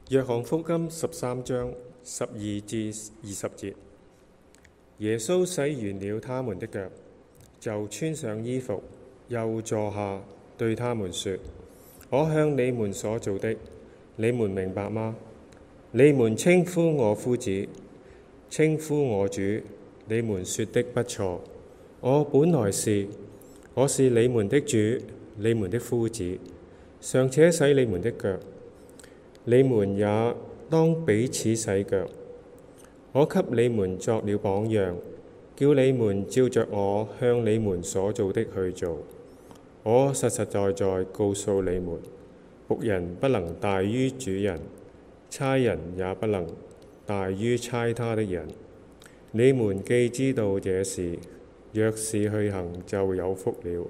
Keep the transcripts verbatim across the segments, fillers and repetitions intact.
約翰福音十三章十二至二十節，耶穌洗完了他們的腳，就穿上衣服，又坐下，對他們說：我向你們所做的，你們明白嗎？你們稱呼我夫子，稱呼我主，你們說的不錯。我本來是，我是你們的主，你們的夫子，尚且洗你們的腳，你們也當彼此洗腳。我給你們作了榜樣，叫你們照着我向你們所做的去做。我實實在在告訴你們，僕人不能大於主人，差人也不能大於差他的人。你們既知道這事，若是去行，就有福了。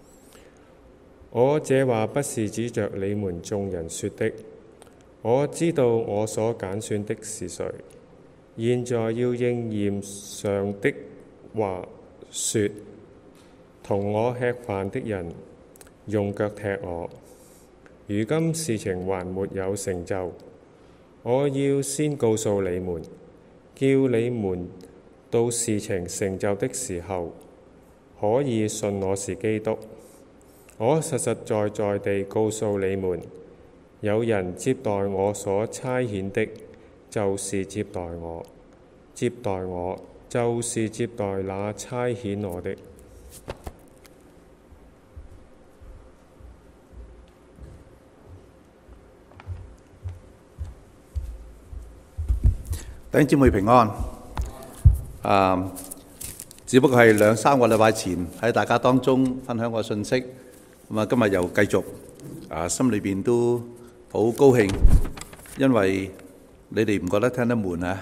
我這話不是指着你們眾人說的，我知道我所揀選的是誰。現在要應驗上的話說，同我吃飯的人用腳踢我。如今事情還沒有成就，我要先告訴你們，叫你們到事情成就的時候，可以信我是基督。我實實在在地告訴你們，有人接待我所差遣的，就是接待我；接待我，就是接待那差遣我的。 弟兄姊妹平安。啊，只不過係兩三個禮拜前喺大家當中分享個信息，咁啊今日又繼續，啊心裏邊都好高興，因為你哋唔覺得聽得悶啊？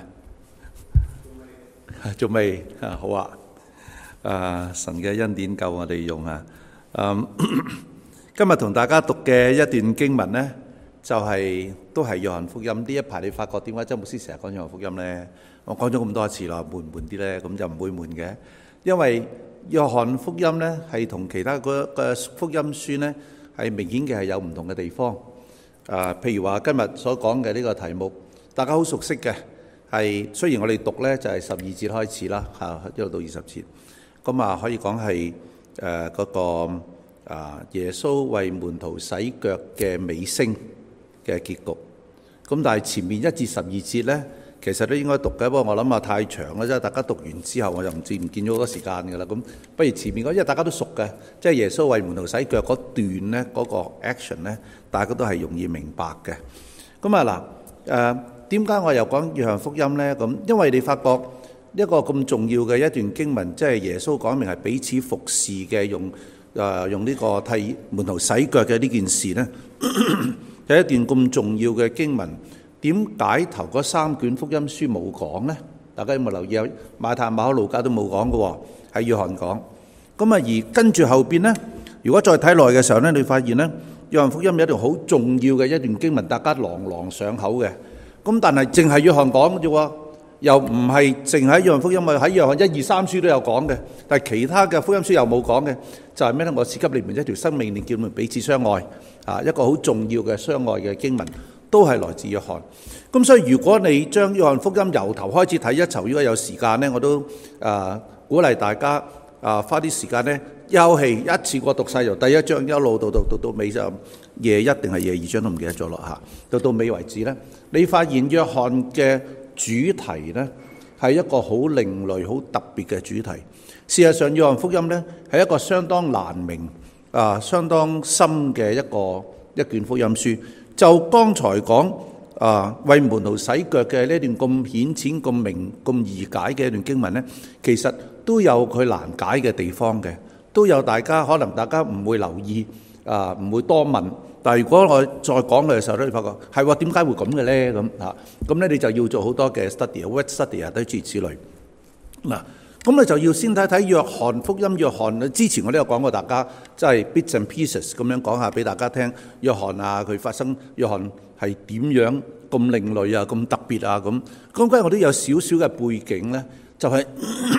仲未啊？好啊！啊神嘅恩典夠我哋用啊！嗯，今日同大家讀嘅一段經文呢，就係、是、都係約翰福音。呢一排你發覺點解周牧師成日講約翰福音呢？我講咗咁多次啦，悶唔悶啲呢？咁就唔會悶嘅，因為約翰福音呢係同其他嗰個福音書呢係明顯嘅係有唔同嘅地方。啊，譬如話今日所講嘅呢個題目，大家好熟悉嘅，係雖然我哋讀呢就係十二節開始啦，嚇一路到二十節，咁啊可以講係誒嗰個啊耶穌為門徒洗腳嘅尾聲嘅結局。咁但係前面一至十二節呢，其實都應該讀嘅，不過我諗啊太長啦，即係大家讀完之後我就唔知唔見咗好多時間㗎啦。咁不如前面嗰，因為大家都熟嘅，即係耶穌為門徒洗腳嗰段呢，嗰個 action 呢，大家都係容易明白嘅。咁啊嗱，誒點解我又講約翰福音呢？咁因為你發覺一個咁重要嘅一段經文，即係耶穌講明係彼此服侍嘅，用誒用呢個替門徒洗腳嘅呢件事呢，係一段咁重要嘅經文。點解頭嗰三卷福音書冇講呢？大家有冇留意啊？馬太、馬可、路加都冇講嘅，係約翰講。咁啊，而跟住後邊呢，如果再睇落嘅時候呢，你發現呢，約翰福音有一條好重要嘅一段經文，大家朗朗上口嘅。咁但係淨係約翰講啫喎，又唔係淨喺約翰福音啊，喺約翰一二三書都有講嘅。但係其他嘅福音書又冇講嘅，就係咩呢？我賜給你們一條新命令，叫你們彼此相愛。啊，一個好重要嘅相愛嘅經文。都係來自約翰，咁所以如果你將約翰福音由頭開始睇一籌，如果有時間呢，我都啊、呃、鼓勵大家啊、呃、花啲時間呢，休氣一次過讀晒，由第一章一路到到到到尾就夜一定係夜二章都唔記得咗落下，到到尾為止呢，你發現約翰嘅主題呢係一個好另類、好特別嘅主題。事實上，約翰福音呢係一個相當難明啊、呃、相當深嘅一個一卷福音書。就剛才講啊，為門徒洗腳嘅呢段咁顯淺、咁明、咁易解嘅一段經文呢，其實都有佢難解嘅地方嘅，都有大家可能大家唔會留意啊，唔會多問。但係如果我再講嘅時候咧，你發覺係喎，點解會咁嘅咧？咁嚇，咁咧你就要做好多嘅 study、word study 啊，都諸如此類嗱。咁你就要先睇睇約翰福音。約翰之前我都有講過，大家即係 bits and pieces 咁樣講下俾大家聽。約翰啊，佢發生約翰係點樣咁另類啊，咁特別啊咁。咁今日我都有少少嘅背景咧，就係、是、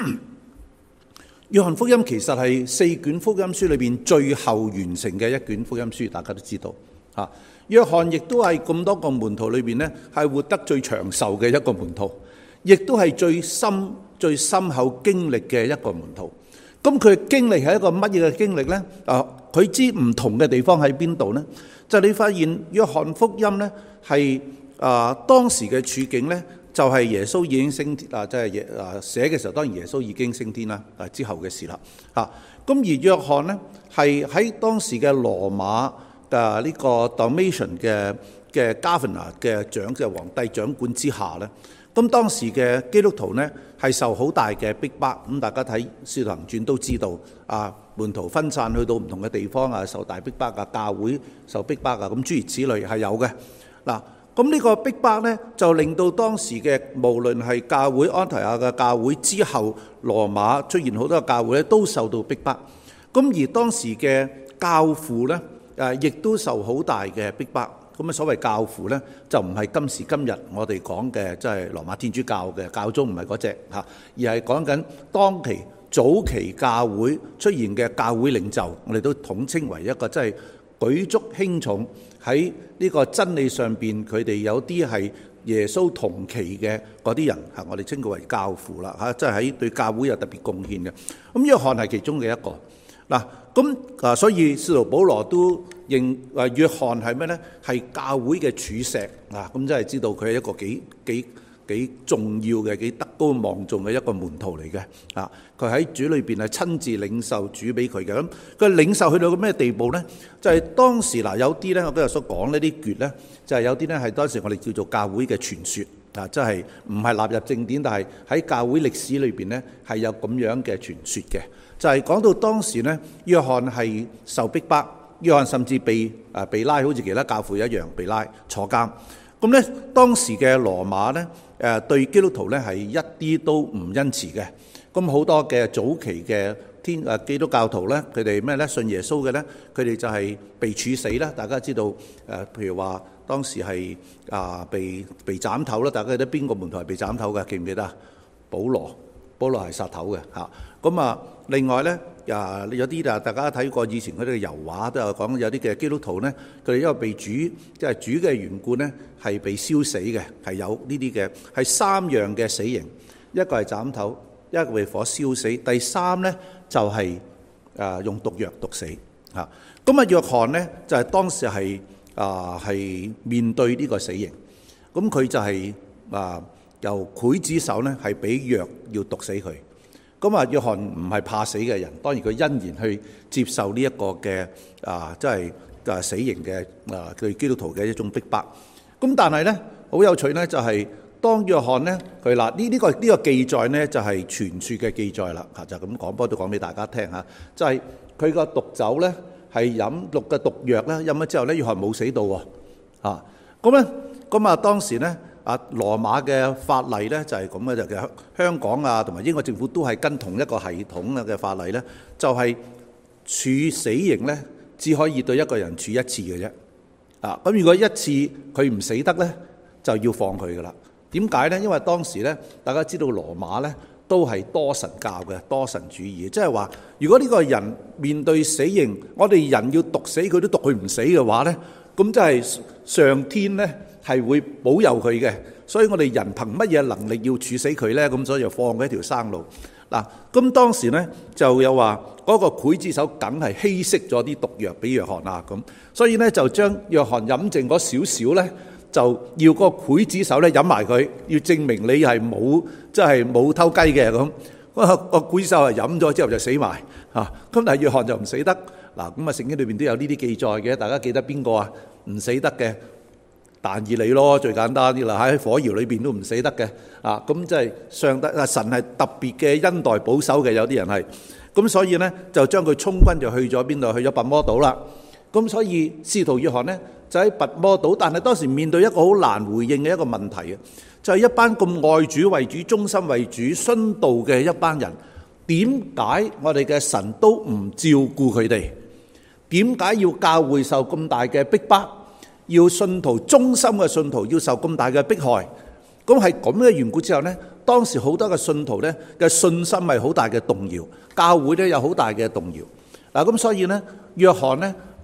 約翰福音其實係四卷福音書裏邊最後完成嘅一卷福音書，大家都知道嚇。 約翰亦都係咁多個門徒裏邊咧，係活得最長壽嘅一個門徒，亦都係最深、最深厚經歷嘅一個門徒。咁佢嘅經歷係一個乜嘢嘅經歷咧？啊，佢知唔同嘅地方喺邊度咧？就你發現約翰福音咧係啊當時嘅處境咧，就係耶穌已經升天啊，即係啊寫嘅時候，當然耶穌已經升天啦，啊之後嘅事啦，啊咁而約翰咧係喺當時嘅羅馬嘅呢個 Domitian 嘅嘅 Governor 嘅長嘅皇帝掌管之下咧，咁當時嘅基督徒咧係受好大嘅逼迫，咁大家睇《使徒行傳》都知道啊，門徒分散去到唔同嘅地方啊，受大逼迫啊，教會受逼迫啊，咁諸如此類係有嘅嗱。咁呢個逼迫咧，就令到當時嘅無論係教會安提亞嘅教會之後，羅馬出現好多嘅教會咧，都受到逼迫。咁而當時嘅教父咧，誒亦都受好大嘅逼迫。咁啊，所謂教父咧，就唔係今時今日我哋講嘅，即係羅馬天主教嘅教宗，唔係嗰隻嚇，而係講緊當期早期教會出現嘅教會領袖，我哋都統稱為一個即係舉足輕重喺呢個真理上邊，佢哋有啲係耶穌同期嘅嗰啲人嚇，我哋稱佢為教父啦嚇，即係喺對教會有特別貢獻嘅。咁約翰係其中嘅一個嗱，咁啊，所以使徒保羅都認話約翰係咩咧？係教會嘅柱石啊！咁真係知道佢係一個幾幾幾重要嘅、幾德高望重嘅一個門徒嚟嘅啊！佢喺主裏邊係親自領受主俾佢嘅。咁佢領受去到個咩地步咧？就係、是、當時嗱，有啲咧，我今日所講呢啲訣咧，就係、是、有啲咧係當時我哋叫做教會嘅傳說啊，即係唔係納入正典，但係喺教會歷史裏邊咧係有咁樣嘅傳說嘅。就係、是、講到當時咧，約翰係受逼迫，約翰甚至被啊被拉，好似其他教父一樣被拉坐監。咁咧當時嘅羅馬咧誒對基督徒咧係一啲都唔恩慈嘅。咁好多嘅早期嘅天誒基督教徒咧，佢哋咩咧信耶穌嘅咧，佢哋就係被處死啦。大家知道誒，譬如話當時係啊被被斬頭啦。大家記得邊個門徒係被斬頭嘅？記唔記得啊？保羅，保羅係殺頭嘅嚇。咁啊，另外咧啊有啲啊，大家睇過以前嗰啲嘅油畫都有講，有啲嘅基督徒咧，佢哋因為被主即係主嘅緣故咧，係被燒死嘅，係有呢啲嘅係三樣嘅死刑，一個係斬頭，一個被火燒死，第三咧就係、是、啊用毒藥毒死嚇。咁啊約翰咧就係、是、當時係啊係面對呢個死刑，咁佢就係、是、啊由劊子手咧係俾藥要毒死佢。咁啊約翰唔係怕死嘅人，當然佢欣然去接受呢一個嘅啊即係啊死刑嘅啊對基督徒嘅一種逼迫。咁但係咧好有趣咧，就係、是。當約翰咧，佢嗱呢呢個呢、這個記載咧就係傳説嘅記載啦，嚇就咁講，不過都講俾大家聽嚇，就係佢個毒酒咧係飲毒嘅毒藥咧飲咗之後咧，約翰冇死到喎，嚇咁咧咁啊當時咧啊羅馬嘅法例咧就係咁嘅，就係香港啊同埋英國政府都係跟同一個系統嘅法例咧，就係、是、處死刑咧只可以對一個人處一次嘅啫，啊咁如果一次佢唔死得咧，就要放佢噶啦。點解呢？因為當時咧，大家知道羅馬咧都係多神教嘅，多神主義，即係話如果呢個人面對死刑，我哋人要毒死佢都毒佢唔死嘅話咧，咁即係上天咧係會保佑佢嘅，所以我哋人憑乜嘢能力要處死佢咧？咁所以就放佢一條生路嗱。咁當時咧就有話嗰個劊子手梗係稀釋咗啲毒藥俾約翰啊，咁所以咧就將約翰飲剩嗰少少咧。就要嗰個劊子手咧飲埋佢，要證明你係冇即係冇偷雞嘅咁。嗰個劊子手係飲咗之後就死埋嚇，咁但係約翰就唔死得嗱。咁啊聖經裏邊都有呢啲記載嘅，大家記得邊個啊？唔死得嘅但以理咯，最簡單啲啦，喺火窯裏邊都唔死得嘅啊。咁即係上帝啊神係特別嘅恩待保守嘅，有啲人係咁，所以咧就將佢充軍就去咗邊度？去咗拔摩島啦。咁所以使徒約翰咧。就喺拔摩島，但係當時面對一個好難回應嘅一個問題嘅，就係、是、一班咁愛主為主、忠心為主、殉道嘅一班人，點解我哋嘅神都唔照顧佢哋？點解要教會受咁大嘅逼迫？要信徒忠心嘅信徒要受咁大嘅迫害？咁係咁嘅緣故之後呢，當時好多嘅信徒呢嘅信心係好大嘅動搖，教會呢有好大嘅動搖。嗱，咁所以呢，約翰呢。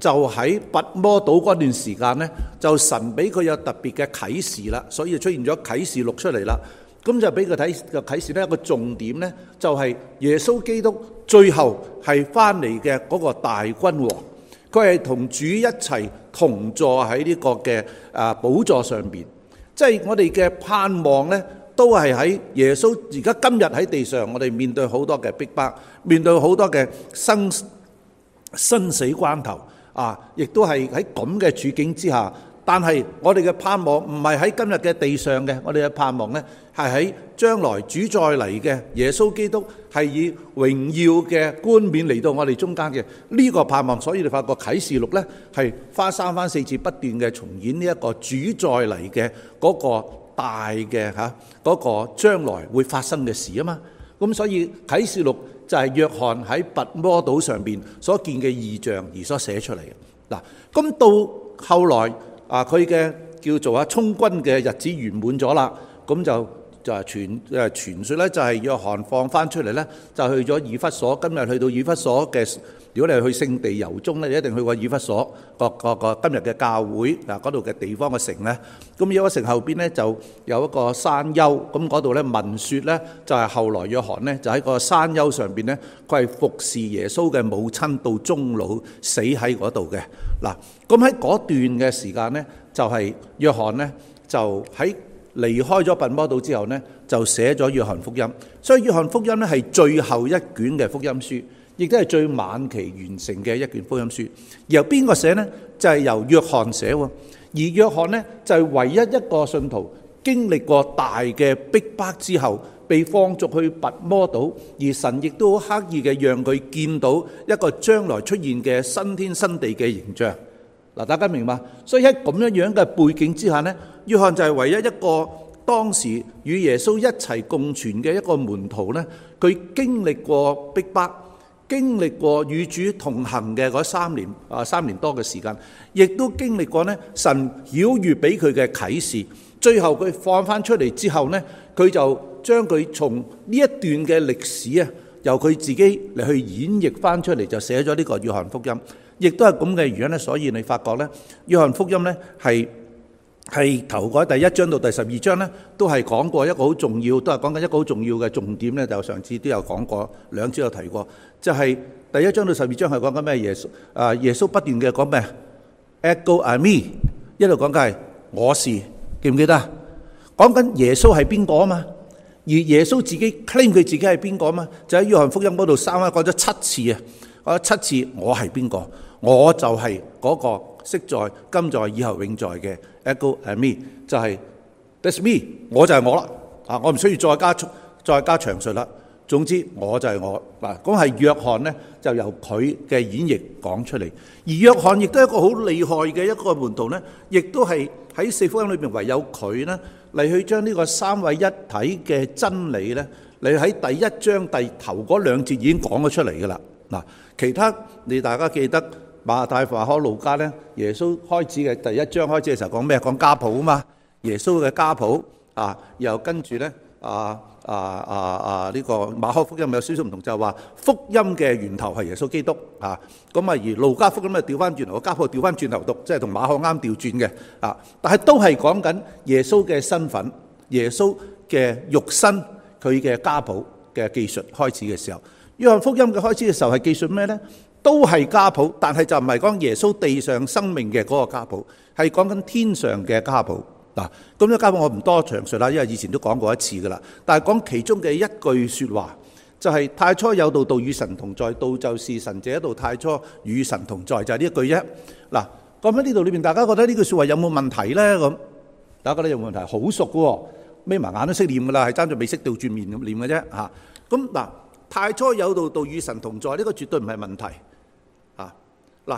就喺拔摩島嗰段時間呢，就神俾佢有特別嘅啟示啦，所以就出現咗啟示錄出嚟啦。咁就俾佢睇個啟示呢，一個重點呢，就係耶穌基督最後係翻嚟嘅嗰個大君王，佢係同主一齊同坐喺呢個嘅啊寶座上邊。即係我哋嘅盼望呢，都係喺耶穌而家今日喺地上，我哋面對好多嘅逼迫，面對好多嘅生生死關頭啊，亦都係喺咁嘅處境之下。但係我哋嘅盼望唔係喺今日嘅地上嘅，我哋嘅盼望呢係喺將來主再嚟嘅耶穌基督係以榮耀嘅冠冕嚟到我哋中間嘅呢個盼望。所以你發覺啟示錄呢係花三番四次不斷嘅重演呢一個主再嚟嘅嗰個大嘅嚇嗰個將來會發生嘅事啊嘛。咁所以啟示錄就係約翰喺拔摩島上邊所見嘅異象而所寫出嚟嘅。嗱，咁到後來啊，佢嘅叫做啊充軍嘅日子圓滿咗啦，咁就就係傳誒傳説咧，就係約翰放翻出嚟咧，就去咗以弗所。今日去到以弗所嘅，如果你係去聖地遊蹤咧，你一定去過以弗所個個個今日嘅教會嗱嗰度嘅地方嘅城咧。咁有個城後邊咧就有一個山丘，咁嗰度咧聞説咧就係後來約翰咧就喺個山丘上邊咧，佢係服侍耶穌嘅母親到終老死喺嗰度嘅。嗱，咁喺嗰段嘅時間咧，就係約翰咧就喺離開咗拔摩島之後呢，就寫咗約翰福音。所以約翰福音呢係最後一卷嘅福音書，亦都係最晚期完成嘅一卷福音書。由邊個寫呢？就係由約翰寫喎。而約翰呢，就係唯一一個信徒經歷過大嘅逼迫之後，被放逐去拔摩島，而神亦都刻意嘅讓佢見到一個將來出現嘅新天新地嘅形象。嗱，大家明嘛？所以喺咁樣樣嘅背景之下呢，約翰就係唯一一個當時與耶穌一齊共存嘅一個門徒呢，佢經歷過逼迫，經歷過與主同行嘅嗰三年啊三年多嘅時間，亦都經歷過呢神曉諭俾佢嘅啟示。最後佢放翻出嚟之後呢，佢就將佢從呢一段嘅歷史啊，由佢自己嚟去演繹翻出嚟，就寫咗呢個約翰福音。亦都係咁嘅原因咧，所以你發覺咧，約翰福音咧係係頭嗰第一章到第十二章咧，都係講過一個好重要，都係講緊一個好重要嘅重點咧。就上次都有講過，兩次有提過，就係第一章到十二章係講緊咩？耶穌啊，耶穌不斷嘅講咩？Ego eimi，一路講緊係我是，記唔記得？講緊耶穌係邊個啊嘛？而耶穌自己 claim 佢自己係邊個啊嘛？就喺約翰福音嗰度三番講咗七次啊！講咗七次我係邊個？我就係嗰個昔在、今在、以後永在嘅 Ego eimi，就係 That's me， 我就係我啦。啊，我唔需要再加再加詳述啦。總之我就係我嗱。咁係約翰呢，就由佢嘅演繹講出嚟。而約翰亦都係一個好厲害嘅一個門徒呢，亦都係喺四福音裏邊唯有佢呢嚟去將呢個三位一體嘅真理呢，嚟喺第一章第頭嗰兩節已經講咗出嚟噶啦。嗱，其他你大家記得馬太、馬可、路加呢，耶穌開始嘅第一章開始嘅時候講咩？講家譜啊嘛，耶穌嘅家譜啊，又跟住呢啊啊啊啊呢個馬可福音有少少唔同，就係話福音嘅源頭係耶穌基督啊。咁啊，而路加福音啊調翻轉頭，個家譜調翻轉頭讀，即係同馬可啱調轉嘅啊。但係都係講緊耶穌嘅身份，耶穌嘅肉身，佢嘅家譜嘅記述開始嘅時候。約翰福音嘅開始嘅時候係記述咩呢？都係家譜，但係就唔係講耶穌地上生命嘅嗰個家譜，係講緊天上嘅家譜。嗱，咁呢家譜我唔多詳述啦，因為以前都講過一次噶啦。但係講其中嘅一句說話，就係、是、太初有道，道與神同在，道就是神，這一道太初與神同在，就係、是、呢一句啫。嗱，咁喺呢度裏面，大家覺得呢句說話有冇問題呢？咁大家覺得有冇問題？好熟噶，眯埋眼都識念噶啦，係爭在未識倒轉面咁念嘅啫。吓，咁嗱。太初有道，道與神同在，呢、這個絕對唔係問題啊！嗱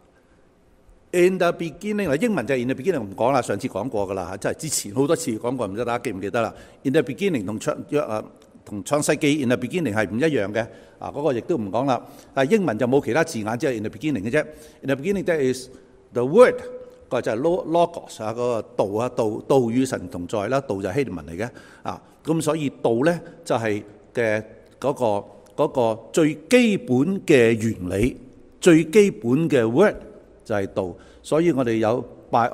，in the beginning， 英文就係 in the beginning， 唔講啦，上次講過噶啦，即係之前好多次講過，唔知大家記唔記得啦 ？in the beginning 同創約啊同創世記 in the beginning 係唔一樣嘅啊，嗰、那個亦都唔講啦。但係英文就冇其他字眼，只係 in the beginning 嘅啫。in the beginning there is the word， 個就係 logos 啊，嗰個道啊，道道與神同在啦，道就係希臘文嚟嘅啊，咁所以道咧就係嘅。嗰、那個那個最基本嘅原理，最基本嘅 word 就係道，所以我哋有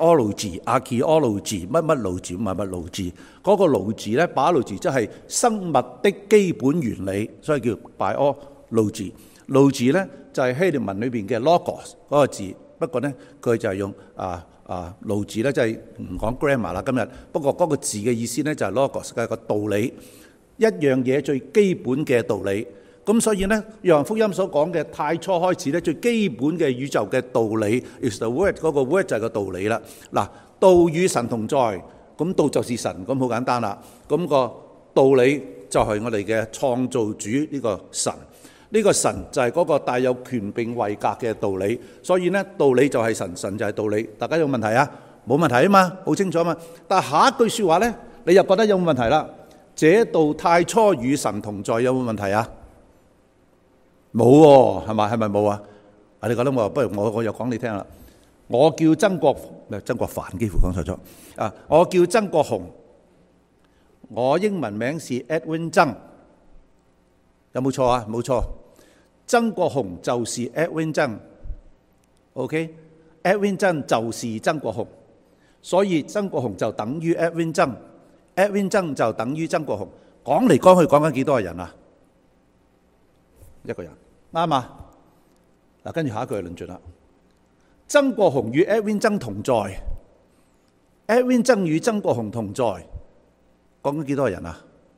biology、archaeology 乜乜路字、乜乜路字。嗰個路字咧 biology 即係生物的基本原理，所以叫 biology。路字咧就係希臘文裏邊嘅 logos 嗰個字，不過咧佢就係用啊啊路字咧，即係唔講 grammar 啦今日。不過嗰個字嘅意思咧就係 logos 嘅一個道理，一樣嘢最基本嘅道理。咁所以咧，約翰福音所講嘅太初開始咧，最基本嘅宇宙嘅道理 is the word， 嗰個 word 就係個道理啦。嗱，道與神同在，咁道就是神，咁好簡單啦。咁個道理就係我哋嘅創造主呢個神，呢個神就係嗰個帶有權柄位格嘅道理。所以咧，道理就係神，神就係道理。大家有問題啊？冇問題啊嘛，好清楚啊嘛。但係下一句説話咧，你又覺得有冇問題啦？這道太初與神同在，有冇問題啊？冇喎，係咪？係咪冇啊？啊，你覺得我不如我我又講你聽啦。我叫曾國咩？曾國藩幾乎講錯咗啊！我叫曾國雄，我英文名是 Edwin 曾，有冇錯啊？冇錯，曾國雄就是 Edwin 曾。OK，Edwin 曾就是曾國雄，所以曾國雄就等於 Edwin 曾 ，Edwin 曾就等於曾國雄。講嚟講去講緊幾多個人啊？一個人啱啊！嗱，跟住下一句就論盡啦。曾國雄與 Edwin 曾同在 ，Edwin 曾與曾國雄同在，講緊幾多個人啊？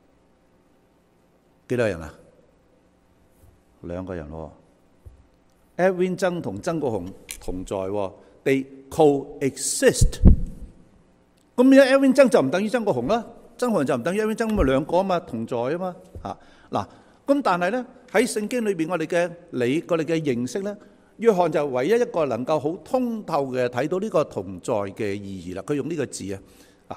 幾多個人啊？兩個人喎。Edwin 曾同曾國雄同在喎 ，they coexist。咁而家 Edwin 曾就唔等於曾國雄啦，曾國雄就唔等於 Edwin 曾，咁咪兩個啊嘛，同在啊嘛。嚇嗱。咁但係咧喺聖經裏邊，我哋嘅理、我哋嘅認識咧，約翰就唯一一個能夠好通透嘅睇到呢個同在嘅意義啦。佢用呢個字啊，啊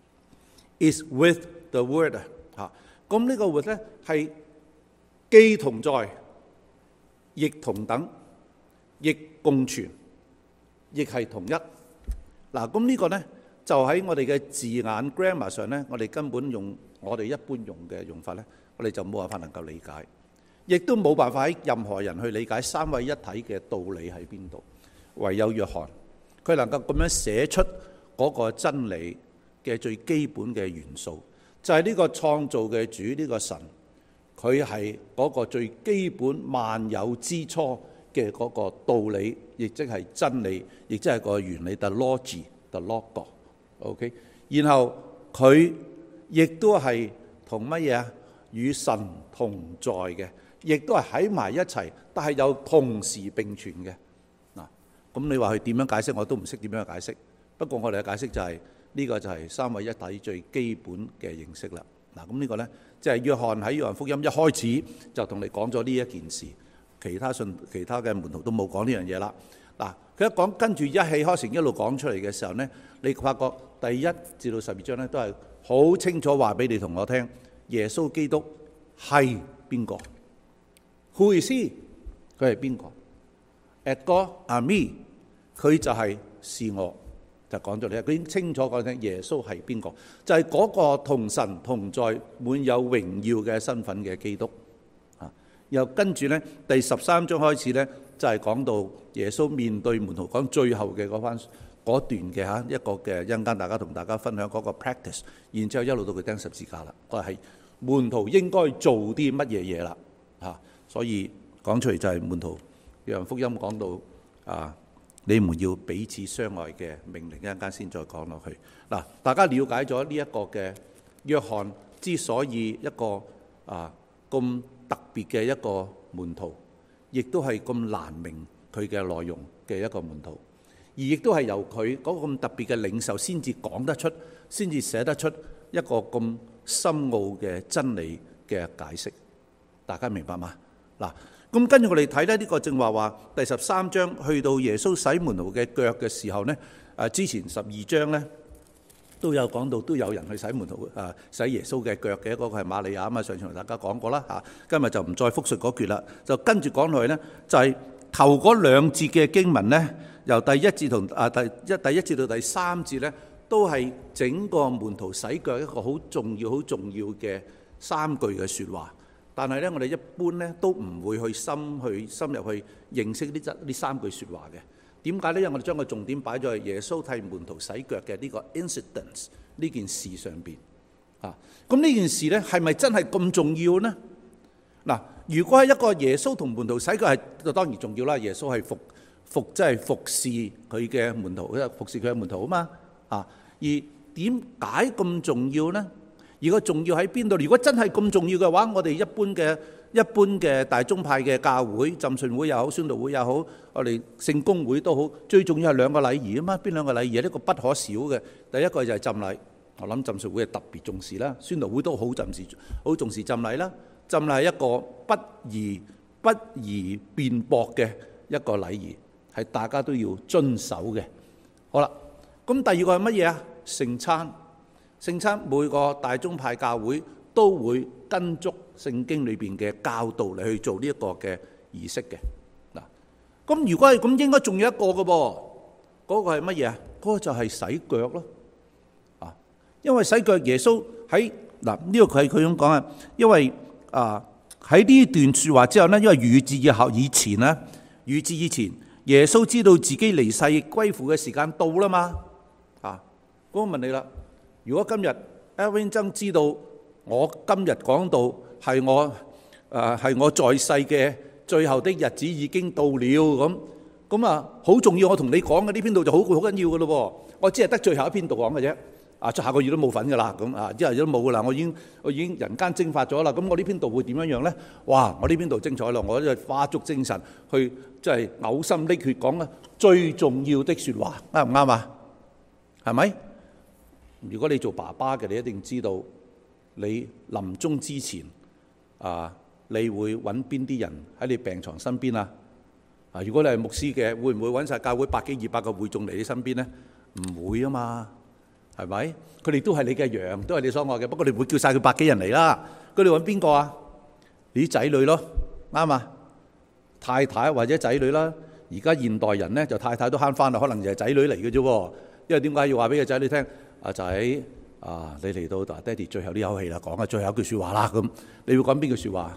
，is with the word 啊，咁呢個 with 咧係既同在，亦同等，亦共存，亦係同一。嗱，咁呢個咧就喺我哋嘅字眼 grammar 上咧，我哋根本用我哋一般用嘅用法咧。我哋就冇辦法能夠理解，亦都冇辦法喺任何人去理解三位一體嘅道理喺邊度。唯有約翰，佢能夠咁樣寫出嗰個真理嘅最基本嘅元素，就係呢個創造嘅主，呢個神，佢係嗰個最基本萬有之初嘅嗰個道理，亦即係真理，亦即係個原理 ，the logic，the logo。OK， 然後佢亦都係同乜嘢啊？與神同在嘅，亦都係喺埋一齊，但係又同時並存嘅。嗱，咁你話佢點樣解釋，我都唔識點樣解釋。不過我哋嘅解釋就係呢個就係三位一體最基本嘅認識啦。嗱，咁呢個呢，即係約翰喺約翰福音一開始就同你講咗呢一件事，其他信其他嘅門徒都冇講呢樣嘢啦。嗱，佢一講跟住一氣呵成一路講出嚟嘅時候呢，你發覺第一至到十二章呢，都係好清楚話俾你同我聽。耶穌基督係邊個 ？Who is he？ 佢係邊個 ？Ego eimi， 佢就係是我，就講咗你。佢已經清楚講聽，耶穌係邊個？就係、是、嗰個同神同在、滿有榮耀嘅身份嘅基督。啊，又跟住咧，第十三章開始咧，就係、是、講到耶穌面對門徒講最後嘅嗰番嗰段嘅嚇一個嘅，一陣間大家同大家分享嗰個 practice， 然之後一路到佢釘十字架啦，嗰係。門徒應該做啲乜嘢嘢啦？嚇，所以講出嚟就係門徒。約翰福音講到啊，你們要彼此相愛嘅命令，一陣間先再講落去。嗱，大家了解咗呢一個嘅約翰之所以一個啊咁特別嘅一個門徒，亦都係咁難明佢嘅內容嘅一個門徒，而亦都係由佢嗰個咁特別嘅領袖先至講得出，先至寫得出一個咁深奧嘅真理嘅解釋，大家明白嗎？嗱，咁跟住我哋睇咧，呢個正話話第十三章去到耶穌洗門徒嘅腳嘅時候呢，誒之前十二章呢都有講到，都有人去洗門徒誒洗耶穌嘅腳嘅，嗰個係瑪利亞啊嘛，上次同大家講過啦嚇，今日就唔再復述嗰橛啦，就跟住講落去呢，就係頭嗰兩節嘅經文呢，由第一節同啊第一第一節到第三節呢。都係整個門徒洗腳一個好重要、好重要嘅三句嘅説話。但係咧，我哋一般咧都唔會去深去深入去認識呢則呢三句説話嘅。 點解呢？因為我哋將個重點擺咗喺耶穌替門徒洗腳嘅呢個 incident 呢件事上邊啊。咁呢件事呢，係咪真係咁重要呢？嗱，如果係一個耶穌同門徒洗腳係，就當然重要啦。耶穌係服服即係服侍佢嘅門徒，因為服侍佢嘅門徒啊嘛啊。而點解咁重要呢？如果重要喺邊度？如果真係咁重要嘅話，我哋一般嘅一般嘅大宗派嘅教會，浸信會又好，宣道會又好，我哋聖公會都好，最重要係兩個禮儀啊嘛。邊兩個禮儀？呢個不可少嘅。第一個就係浸禮，我諗浸信會係特別重視啦，宣道會都好重視，好重視浸禮啦。浸禮係一個不宜不宜辯駁嘅一個禮儀，係大家都要遵守嘅。好啦，咁第二個係乜嘢啊？聖餐。聖餐每個大宗派教會都會跟足聖經裏邊嘅教導嚟去做呢一個嘅儀式嘅。嗱，咁如果係咁，應該仲有一個嘅噃，嗰個係乜嘢啊？嗰個就係洗腳咯。啊，因為洗腳耶穌喺嗱呢個佢佢咁講啊，因為啊喺呢段説話之後呢，因為預至以後以前呢，預至以前耶穌知道自己離世歸父嘅時間到啦嘛。啊，咁我問你啦。如果今日 Elvin 曾知道我今日講到係我誒係我在世嘅最後的日子已經到了，咁咁啊好重要，我同你講嘅呢篇道就好好緊要嘅咯。我只係得最後一篇道講嘅啫，啊出下個月都冇份㗎啦，咁啊之後都冇㗎啦，我已經我已經人間蒸發咗啦。咁我呢篇道會點樣樣咧？哇！我呢篇道精彩咯，我就花足精神去即係嘔心瀝血講啊最重要的説話，啱唔啱啊？係咪？如果你做爸爸嘅，你一定知道你臨終之前啊，你會揾邊啲人喺你病床身邊啊？啊，如果你係牧師嘅，會唔會揾晒教會百幾二百個會眾嚟你身邊呢？唔會啊嘛，係咪？佢哋都係你嘅羊，都係你所愛嘅。不過你唔會叫晒佢百幾人嚟啦。佢哋揾邊個啊？你啲仔女咯，啱啊，太太或者仔女啦。而家現代人呢，就太太都慳翻啦，可能就係仔女嚟嘅啫。因為點解要話俾個仔女聽？阿仔啊，你嚟到嗱，爹哋最後呢口氣啦，講下最後一句説話啦。咁你會講邊句説話？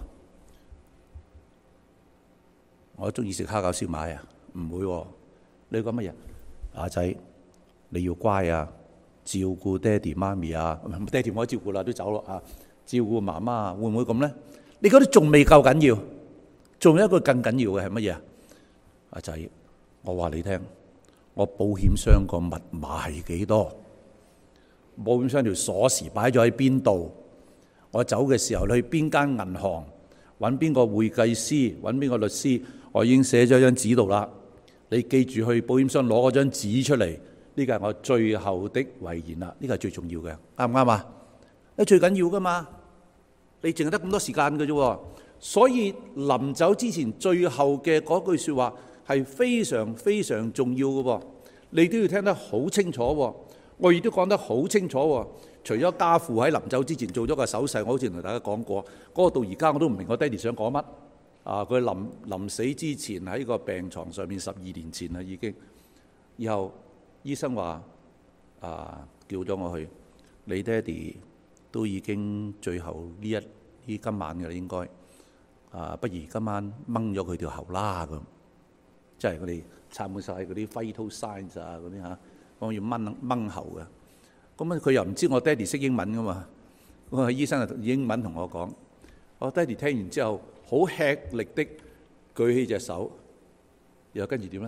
我中意食蝦餃燒賣啊，唔會喎。你講乜嘢？阿仔你要乖啊，照顧爹哋媽咪啊，爹哋冇得照顧啦，都走咯啊。照顧媽媽啊，會唔會咁咧？你覺得仲未夠緊要？仲有一個更緊要嘅係乜嘢啊？阿仔，我話你聽，我保險箱個密碼係幾多？保險箱條鎖匙擺咗喺邊度？我走嘅時候你去邊間銀行揾邊個會計師，揾邊個律師？我已經寫咗張紙度啦。你記住去保險箱攞嗰張紙出嚟，呢個係我最後的遺言啦。呢個係最重要嘅，啱唔啱啊？呢最緊要噶嘛？你淨係得咁多時間嘅啫，所以臨走之前最後嘅嗰句説話係非常非常重要嘅喎。你都要聽得好清楚喎。我亦都講得好清楚喎，除咗家父喺臨走之前做咗個手勢，我好似同大家講過，嗰個到而家我都唔明我爹哋想講乜。啊，佢臨臨死之前喺個病床上面十二年前啦已經。以後醫生話啊，叫咗我去，你爹哋都已經最後呢一呢今晚嘅啦應該。啊，不如今晚掹咗佢條喉啦咁，即係佢哋插滿晒嗰啲 vital signs 啊嗰啲嚇。我要掹掹喉嘅，咁啊佢又唔知我爹哋識英文噶嘛，咁啊醫生就英文同我講，我爹哋聽完之後好吃力的舉起隻手，然後跟住點咧？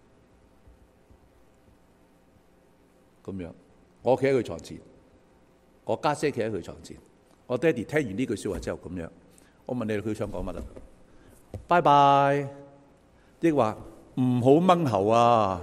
咁樣，我企喺佢床前，我家姐企喺佢床前，我爹哋聽完呢句説話之後咁樣，我問你佢想講乜啊？拜拜，亦話唔好掹喉啊！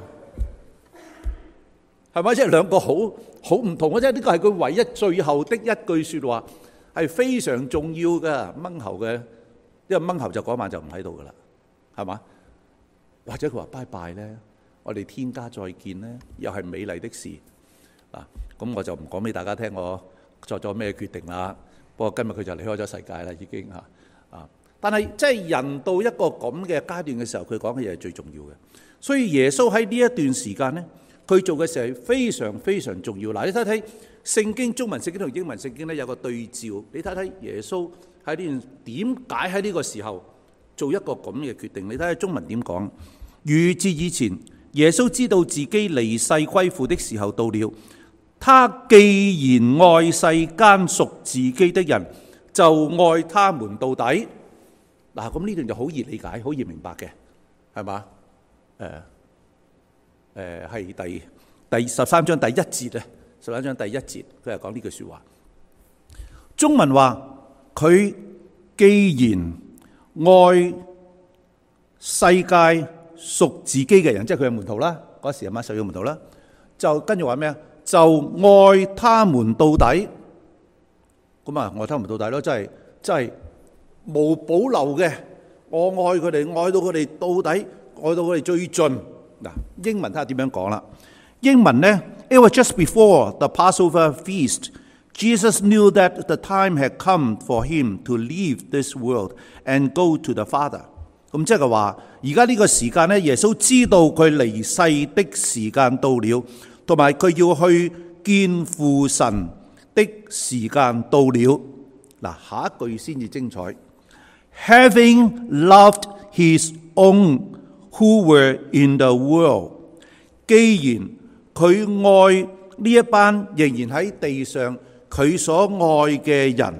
係咪？即係兩個好好唔同嘅啫。呢個係佢唯一最後的一句説話，係非常重要嘅掹喉嘅。因為掹喉就嗰晚就唔喺度噶啦，係嘛？或者佢話拜拜咧，我哋天家再見咧，又係美麗的事嗱。咁我就唔講俾大家聽我作咗咩決定啦。不過今日佢就離開咗世界啦，已經嚇啊。但係即係人到一個咁嘅階段嘅時候，佢講嘅嘢係最重要嘅。所以耶穌喺呢一段時間咧，佢做嘅事係非常非常重要。嗱，你睇睇聖經中文聖經同英文聖經咧有個對照，你睇睇耶穌喺呢段點解喺呢個時候做一個咁嘅決定？你睇下中文點講？預至以前， 耶穌知道自己離世歸父的時候到了。他既然愛世間屬自己的人，就愛他們到底。嗱，咁呢段就好易理解，好易明白嘅，係嘛？誒誒係第第十三章第一節啊，十三章第一節佢係講呢句説話。中文話佢既然愛世界屬自己嘅人，即係佢嘅門徒啦，嗰時係嘛，十二個門徒啦，就跟住話咩啊？就愛他們到底。咁啊，愛他們到底咯，真係真係無保留嘅。我愛佢哋，愛到佢哋到底，愛到佢哋最盡。嗱，英文睇下點樣講啦。英文呢 ，It was just before the Passover feast. Jesus knew that the time had come for him to leave this world and go to the Father. 咁即係話，而家呢個時間呢，耶穌知道佢離世的時間到了，同埋佢要去見父神的時間到了。嗱，下一句先至精彩。Having loved his own who were in the world， 既然佢愛呢一班仍然喺地上佢所愛嘅人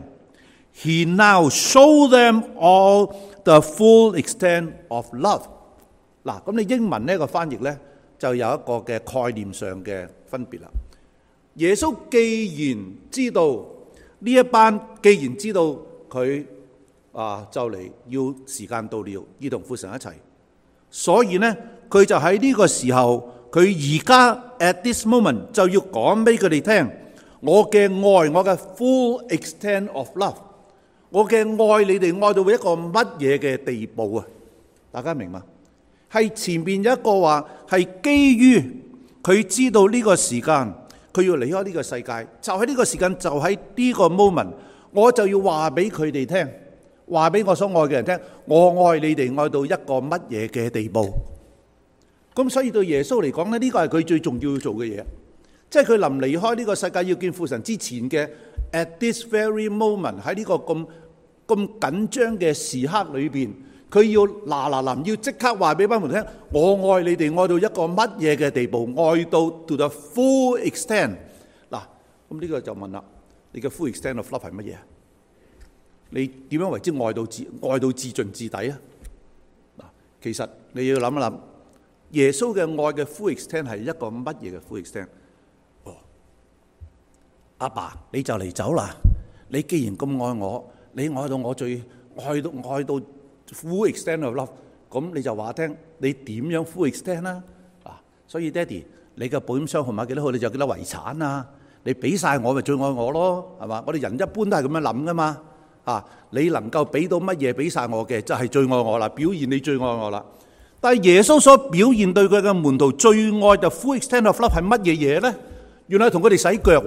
，He now show them all the full extent of love。嗱，咁你英文呢個翻譯呢，就有一個嘅概念上嘅分別啦。耶穌既然知道呢一班，既然知道佢啊就嚟要時間到了，要同父神一齊，所以呢，佢就喺呢個時候，佢而家 at this moment 就要講俾佢哋聽，我嘅愛，我嘅 full extent of love， 我嘅愛你哋愛到一個乜嘢嘅地步啊？大家明嘛？係前面有一個話係基於佢知道呢個時間，佢要離開呢個世界，就喺呢個時間，就喺呢個 moment， 我就要話俾佢哋聽，話俾我所愛嘅人聽，我愛你哋愛到一個乜嘢嘅地步。咁所以對耶穌嚟講咧，呢個係佢最重要要做嘅嘢，即係佢臨離開呢個世界要見父神之前嘅 at this very moment， 喺呢個咁咁緊張嘅時刻裏邊，佢要嗱嗱臨要即刻話俾班門徒聽，我愛你哋愛到一個乜嘢嘅地步，愛到 to the full extent。嗱，咁呢個就問啦，你嘅 full extent of love 係乜嘢？你點樣為之愛到至愛到至盡至底啊？嗱，其實你要諗一諗，耶穌嘅愛嘅 full extent 係一個乜嘢嘅 full extent？ 哦，阿爸，你就嚟走啦！你既然咁愛我，你愛到我最愛到愛到 full extent of love， 咁你就話聽，你點樣 full extent 啦？啊，所以爹哋，你嘅保險箱號碼幾多號，你就幾多遺產啊？你俾晒我咪最愛我咯，係嘛？我哋人一般都係咁樣諗噶嘛。啊，你能夠俾到乜嘢俾晒我嘅，就係最愛我啦，表現你最愛我啦。但係耶穌所表現對佢嘅門徒最愛嘅 full extent of love 係乜嘢嘢咧？原來係同佢哋洗腳。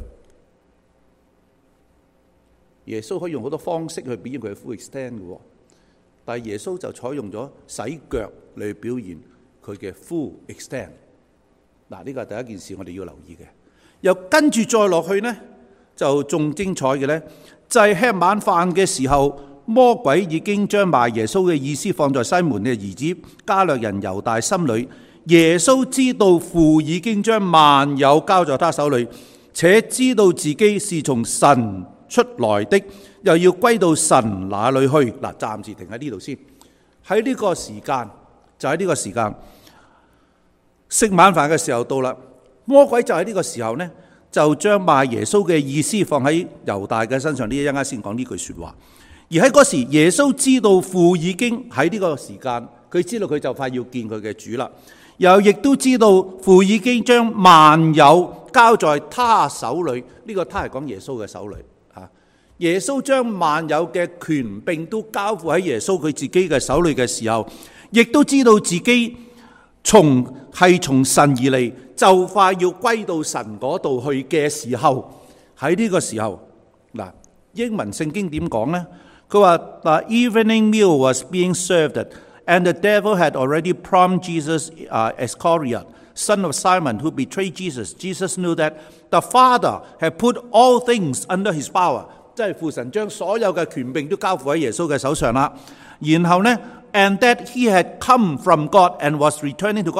耶穌可以用好多方式去表現佢嘅 full extent 嘅，但係耶穌就採用咗洗腳嚟表現佢嘅 full extent。嗱，呢個係第一件事我哋要留意嘅。又跟住再落去呢，就仲精彩嘅呢，就係吃晚飯嘅時候，魔鬼已經將賣耶穌嘅意思放在西門嘅兒子加略人猶大心裏。耶穌知道父已經將萬有交在他手裏，且知道自己是從神出來的，又要歸到神那裏去。嗱，暫時停喺呢度先。喺呢個時間，就喺呢個時間食晚飯嘅時候到啦。魔鬼就喺呢個時候呢，就將賣耶穌嘅意思放喺猶大嘅身上。呢一陣間先講呢句說話。而喺嗰時，耶穌知道父已經喺呢個時間，佢知道佢就快要見佢嘅主啦。又亦都知道父已經將萬有交在他手裏。呢個他係講耶穌嘅手裏。耶穌將萬有嘅權柄都交付喺耶穌佢自己嘅手裏嘅時候，亦都知道自己從係從神而嚟，就快要歸到神嗰度去嘅時候，喺呢個時候，嗱，英文聖經點講呢？佢話 The evening meal was being served, and the devil had already promised Jesus uh, Iscariot, son of Simon, who betrayed Jesus. Jesus knew that the Father had put all things under his power. 即係父神將所有嘅權柄都交付喺耶穌嘅手上啦。然後呢 ，and that he had come from God and was returning to God，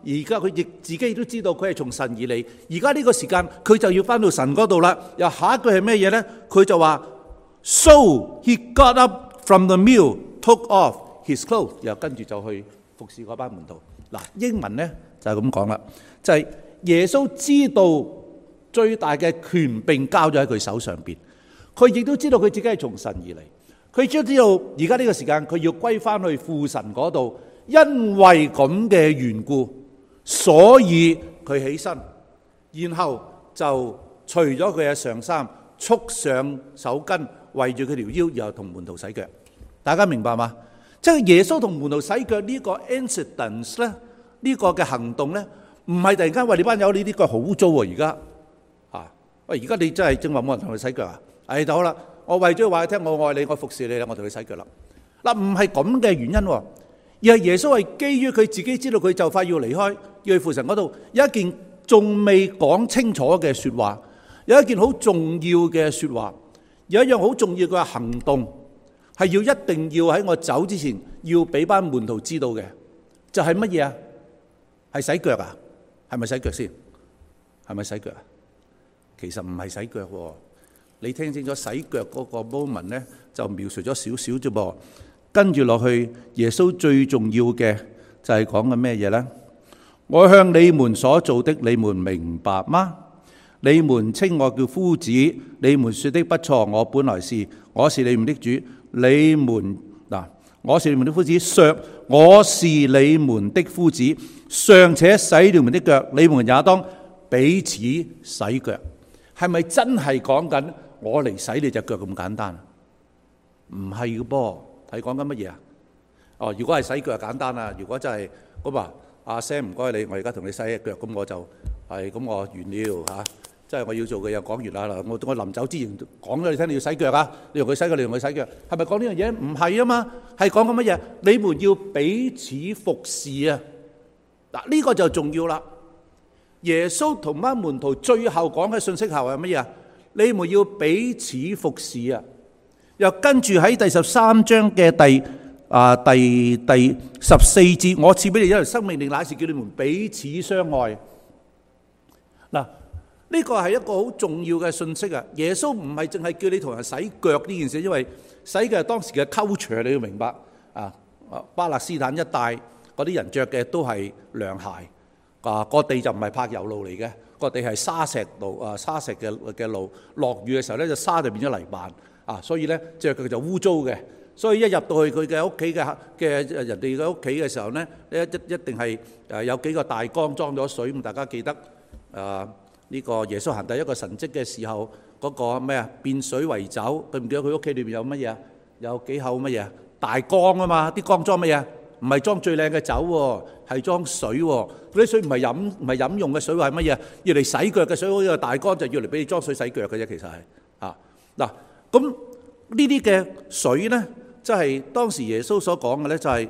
而家佢亦自己都知道佢係從神而嚟。而家呢個時間佢就要翻到神嗰度啦。又下一句係咩嘢呢？佢就話 So he got up from the meal, took off his clothes， 又跟住就去服侍嗰班門徒。嗱，英文呢就係咁講啦，就係、是、耶穌知道最大嘅權柄交咗喺佢手上邊，佢亦都知道佢自己係從神而嚟。佢亦都知道而家呢個時間佢要歸翻去父神嗰度，因為咁嘅緣故，所以佢起身，然後就除咗佢嘅上衫，束上手巾，圍住佢條腰，然後同門徒洗腳。大家明白嗎？即係耶穌同門徒洗腳呢個 incident 咧，呢個嘅行動咧，唔係突然間話你班友呢啲腳好污糟喎，而家嚇喂，而家你真係正話冇人同佢洗腳啊？誒就好啦，我為咗話你聽，我愛你，我服侍你啦，我同佢洗腳啦。嗱，唔係咁嘅原因喎，而係耶穌係基於佢自己知道佢就快要離開，要去父神嗰度，有一件仲未講清楚嘅説話，有一件好重要嘅説話，有一樣好重要嘅行動，係要一定要喺我走之前要俾班門徒知道嘅，就係乜嘢啊？係洗腳啊？係咪洗腳先？係咪洗腳啊？其實唔係洗腳喎。你聽清楚洗腳嗰個 moment 咧，就描述咗少少啫噃。跟住落去，耶穌最重要嘅就係講緊咩嘢咧？我向你們所做的，你們明白嗎？你們稱我叫夫子，你們說的不錯。我本來是，我是你們的主。你們嗱，我是你們的夫子，尚我是你們的夫子，尚且洗你們的腳，你們也當彼此洗腳。係咪真係講緊我嚟洗你隻腳咁簡單？唔係嘅噃，係講緊乜嘢啊？哦，如果係洗腳就簡單啦。如果真係咁啊，阿 Sam 唔該你，我而家同你洗隻腳，咁我就係咁我完了嚇。即係我要做嘅又講完啦。我我臨走之前講咗你聽，你要洗腳啊！你同佢洗腳，你同佢洗腳，係咪講呢樣嘢？唔係啊嘛，係講緊乜嘢？你們要彼此服侍啊！嗱，呢個就重要啦。耶穌同班門徒最後講嘅信息後係乜嘢啊？你們要彼此服侍啊！又跟住喺第十三章嘅第啊第第十四節，我賜俾你一條生命令，乃是叫你們彼此相愛。嗱，呢個係一個好重要嘅信息啊！耶穌唔係淨係叫你同人洗腳呢件事，因為洗嘅係當時嘅 culture，你要明白啊！巴勒斯坦一帶嗰啲人着嘅都係涼鞋。啊！個地就唔係柏油路嚟嘅，個地係沙石路啊，沙石嘅嘅路。落雨嘅時候咧，就沙就變咗泥板啊，所以咧隻腳就污糟嘅。所以一入到去佢嘅屋企嘅嘅人哋嘅屋企嘅時候咧，一一一定係誒有幾個大缸裝咗水。咁大家記得啊，呢個耶穌行第一個神蹟嘅時候，嗰個咩啊變水為酒，記唔記得佢屋企裏邊有乜嘢？有幾口乜嘢？大缸啊嘛，啲缸裝乜嘢？唔係裝最靚嘅酒喎，係裝水喎。嗰啲水唔係飲唔係飲用嘅水，係乜嘢？要嚟洗腳嘅水，好似個大缸就要嚟俾你裝水洗腳嘅啫。其實係啊嗱，咁呢啲嘅水咧，即係當時耶穌所講嘅咧，就係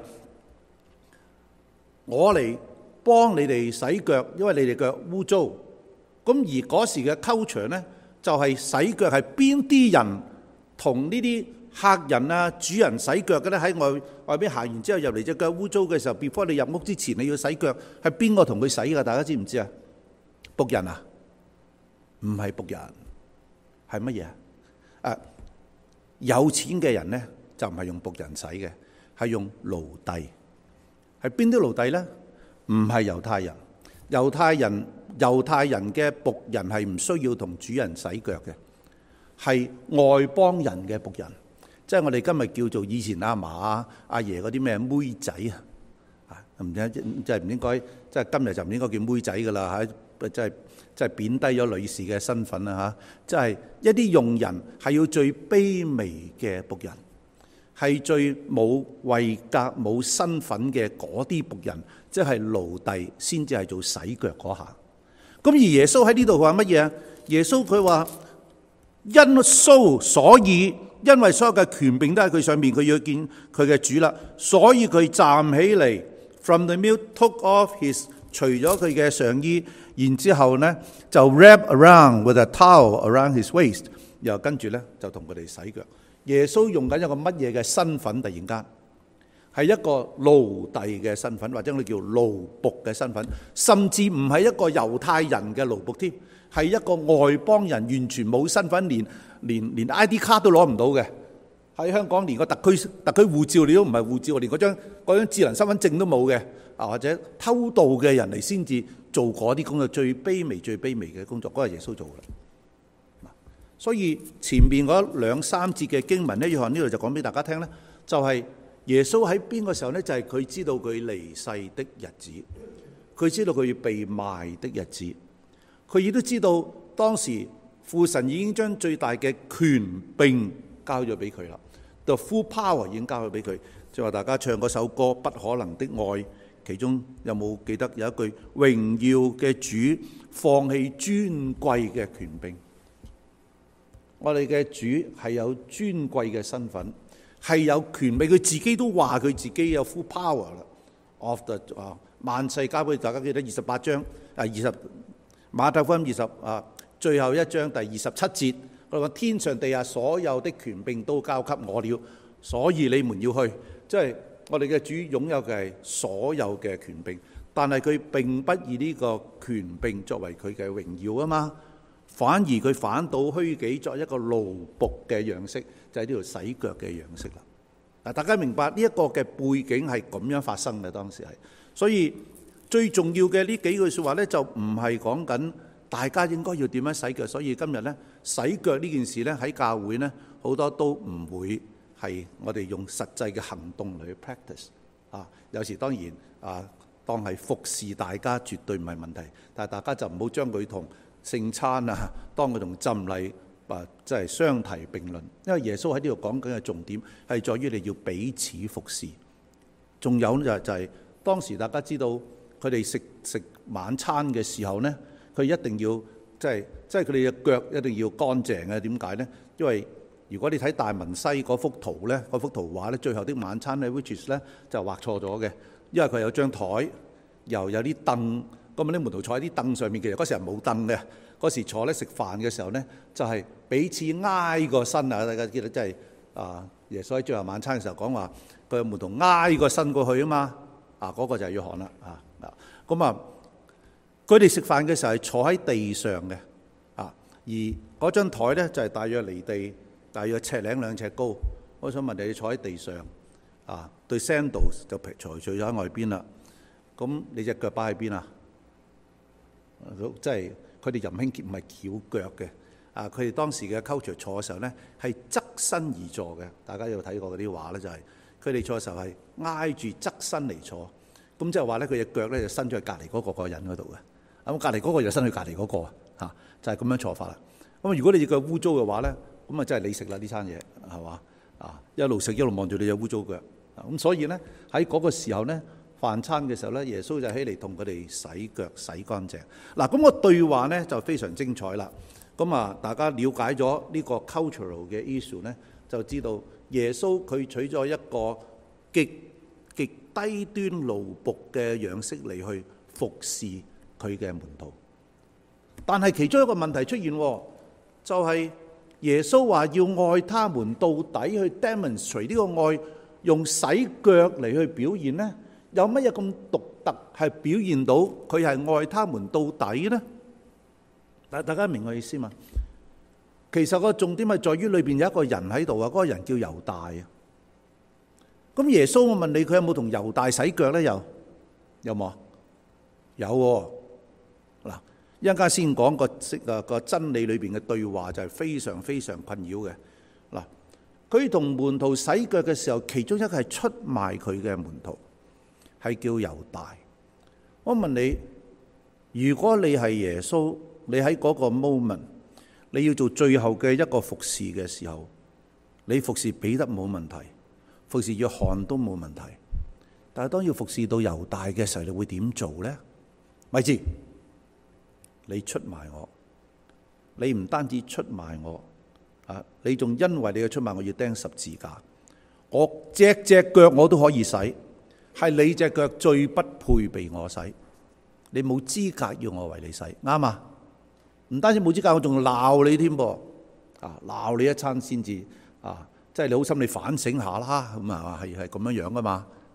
我嚟幫你哋洗腳，因為你哋腳污糟。咁而嗰時嘅culture咧，就係洗腳係邊啲人同呢啲客人啊、主人洗腳嘅咧，喺外外邊行完之後入嚟隻腳污糟嘅時候 before 你入屋之前你要洗腳，係邊個同佢洗㗎？大家知唔知啊？僕人啊？唔係僕人，係乜嘢啊？誒，有錢嘅人咧就唔係用僕人洗嘅，係用奴隸。係邊啲奴隸咧？唔係猶太人。猶太人猶太人嘅僕人係唔需要同主人洗腳嘅，係外邦人嘅僕人。即係我哋今日叫做以前阿嫲啊、阿爺嗰啲咩妹仔啊，啊唔知即係唔應該，即係今日就唔應該叫妹仔噶啦嚇，即係即係貶低咗女士嘅身份啦嚇，即係一啲用人係要最卑微嘅僕人，係最冇位格、冇身份嘅嗰啲僕人，即係奴隸先至係做洗腳嗰下。咁而耶穌喺呢度話乜嘢啊？耶穌佢話因素所以。因為所有嘅權柄都喺佢上面，佢要見佢嘅主啦，所以佢站起嚟 ，from the meal took off his 除咗佢嘅上衣，然之後咧就 wrap around with a towel around his waist， 然後跟住咧就同佢哋洗腳。耶穌用緊一個乜嘢嘅身份？突然間係一個奴隸嘅身份，或者我哋叫奴僕嘅身份，甚至唔係一個猶太人嘅奴僕添，係一個外邦人，完全冇身份，連連連 I D 卡都攞唔到嘅。喺香港連個特區特區護照你都唔係護照，連嗰張嗰張智能身份證都冇嘅，啊或者偷渡嘅人嚟先至做嗰啲工作，最卑微最卑微嘅工作，嗰個係耶穌做嘅。所以前面嗰兩三節嘅經文咧，約翰呢度就講俾大家聽咧，就係、是、耶穌喺邊個時候咧，就係、是、佢知道佢離世的日子，佢知道佢要被賣的日子，佢亦都知道當時父神已經將最大嘅權柄交咗俾佢啦。The full power 已經交咗俾佢，就話大家唱嗰首歌《不可能的愛》，其中有冇記得有一句榮耀嘅主放棄尊貴嘅權柄？我哋嘅主係有尊貴嘅身份，係有權柄，佢自己都話佢自己有 full power 啦。Of the 啊萬世交俾大家記得二十八章啊二十馬太福音二十啊最後一章第二十七節。佢話天上地下所有的權柄都交給我了，所以你們要去。即係我哋嘅主擁有嘅係所有嘅權柄，但係佢並不以呢個權柄作為佢嘅榮耀啊嘛，反而佢反倒虛己作一個奴僕嘅樣式，就喺呢度洗腳嘅樣式啦。嗱，大家明白呢一個嘅背景係咁樣發生嘅，當時係，所以最重要嘅呢幾句説話呢，就唔係講緊大家應該要點樣洗腳，所以今日呢，洗腳呢件事呢，喺教會呢，好多都唔會係我哋用實際嘅行動嚟去 practice 啊。有時當然啊，當係服侍大家絕對唔係問題，但係大家就唔好將佢同聖餐啊，當佢同浸禮啊，即係相提並論。因為耶穌喺呢度講緊嘅重點係在於你要彼此服侍。仲有就就係當時大家知道佢哋食食晚餐嘅時候呢。佢一定要即係即係佢哋嘅腳一定要乾淨嘅。點解呢？因為如果你睇大文西嗰幅圖呢，嗰幅圖畫呢，最後的晚餐呢 which is 呢就畫錯咗嘅，因為佢有張台，又有啲凳，咁啊啲門徒坐喺啲凳上面，其實嗰時係冇凳嘅。嗰時坐咧食飯嘅時候呢，就係、是、彼此挨個身啊！大家記得即係啊，耶穌喺最後晚餐嘅時候講話，佢門徒挨個身過去啊嘛，啊嗰、那個就係約翰啦啊啊咁啊。佢哋食飯嘅時候係坐喺地上嘅，啊，而嗰張台呢，就係大約離地大約尺零兩尺高。我想問你，你坐喺地上，啊，對 sandals 就除除咗喺外邊啦。咁你隻腳擺喺邊啊？即係佢哋任興唔係翹腳嘅，啊，佢哋當時嘅 culture 坐嘅時候呢，係側身而坐嘅。大家有睇過嗰啲畫呢，就係佢哋坐嘅時候係挨住側身嚟坐。咁即係話呢，佢隻腳呢就伸咗去隔離嗰個個人嗰度嘅。咁隔離嗰個就伸去隔離嗰個啊，就係咁樣坐法啦。咁如果你隻腳污糟嘅話咧，咁啊真係你食啦呢餐嘢，係嘛啊？一路食一路望住你隻污糟腳。咁所以咧喺嗰個時候咧，飯餐嘅時候咧，耶穌就起嚟同佢哋洗腳洗乾淨。嗱，咁個對話咧就非常精彩啦。咁啊，大家了解咗呢個 cultural 嘅 issue 咧，就知道耶穌佢取咗一個極極低端奴僕嘅樣式嚟去服侍佢嘅門徒，但係其中一個問題出現，就係耶穌話要愛他們到底，去 demonstrate 呢個愛，用洗腳嚟去表現呢，有乜嘢咁獨特係表現到佢係愛他們到底呢？大大家明我意思嘛？其實個重點係在於裏邊有一個人喺度啊，嗰個人叫猶大啊。咁耶穌，我問你，佢有冇同猶大洗腳呢？有有冇？有喎。嗱，一陣間先講個個個真理裏邊嘅對話就係非常非常困擾嘅。嗱，佢同門徒洗腳嘅時候，其中一個係出賣佢嘅門徒，係叫猶大。我問你，如果你係耶穌，你喺嗰個 moment，你要做最後嘅一個服侍嘅時候，你服侍彼得冇問題，服侍約翰都冇問題，但係當要服侍到猶大嘅時候，你會點做呢？咪知？你出賣我，你唔單止出賣我，啊！你仲因為你嘅出賣，我要釘十字架。我隻隻腳我都可以洗，係你隻腳最不配被我洗。你冇資格要我為你洗，啱啊！唔單止冇資格，我仲鬧你添噃，啊！鬧你一餐先至啊！即係你好心，你反省下啦，咁啊係係咁樣樣噶嘛，